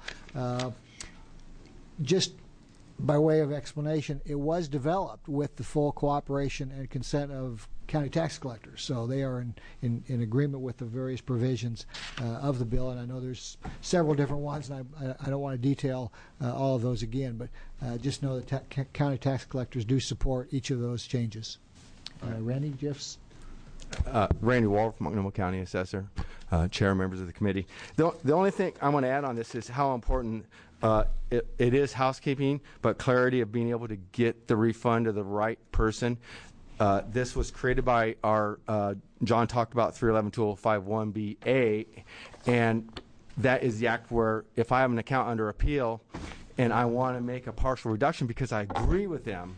Just by way of explanation, it was developed with the full cooperation and consent of county tax collectors, so they are in agreement with the various provisions of the bill, and I know there's several different ones, and I don't want to detail all of those again, but just know that county tax collectors do support each of those changes. Randy, Jeffs? Randy Walter, Multnomah County Assessor, Chair, members of the committee. The only thing I want to add on this is how important it is housekeeping, but clarity of being able to get the refund to the right person. This was created by our, John talked about 311-2051BA, and that is the act where if I have an account under appeal and I want to make a partial reduction because I agree with them,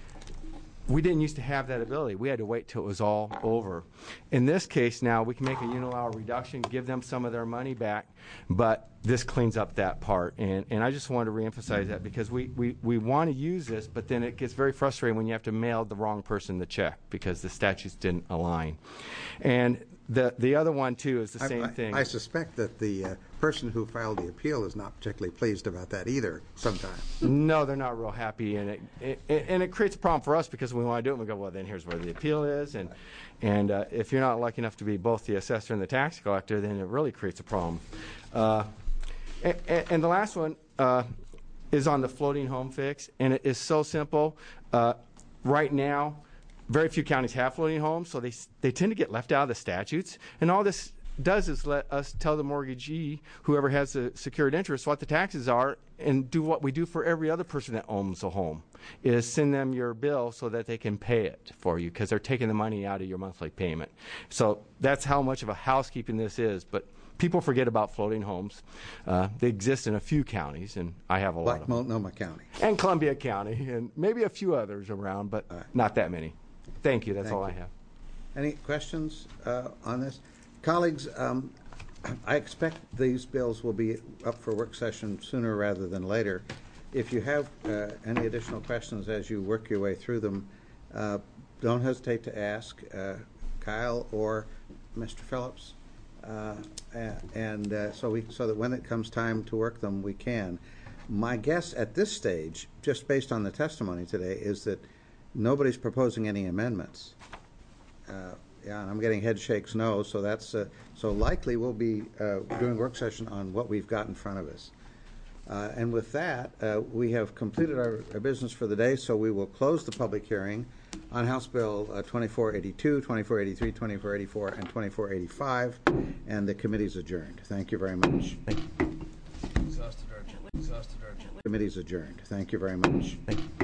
we didn't used to have that ability. We had to wait till it was all over. In this case now, we can make a unilateral reduction, give them some of their money back, but this cleans up that part. And I just wanted to reemphasize that because we want to use this, but then it gets very frustrating when you have to mail the wrong person the check because the statutes didn't align. And the other one, too, is the same thing. I suspect that the person who filed the appeal is not particularly pleased about that either sometimes. No, they're not real happy, and it creates a problem for us because when we want to do it, we go, well, then here's where the appeal is, and if you're not lucky enough to be both the assessor and the tax collector, then it really creates a problem. And the last one is on the floating home fix, and it is so simple. Right now, very few counties have floating homes, so they tend to get left out of the statutes. And all this does is let us tell the mortgagee, whoever has a secured interest, what the taxes are, and do what we do for every other person that owns a home, is send them your bill so that they can pay it for you because they're taking the money out of your monthly payment. So that's how much of a housekeeping this is. But people forget about floating homes. They exist in a few counties, and I have a lot of them. Like Multnomah County. And Columbia County, and maybe a few others around, but not that many. Thank you. That's all I have. Any questions on this? Colleagues, I expect these bills will be up for work session sooner rather than later. If you have any additional questions as you work your way through them, don't hesitate to ask Kyle or Mr. Phillips. So that when it comes time to work them, we can. My guess at this stage, just based on the testimony today, is that nobody's proposing any amendments. Yeah, and I'm getting head shakes no, so that's so likely we'll be doing work session on what we've got in front of us. And with that, we have completed our business for the day, so we will close the public hearing on House Bill 2482, 2483, 2484, and 2485, and the committee's adjourned. Thank you very much. Thank you. Committee's adjourned. Thank you very much. Thank you.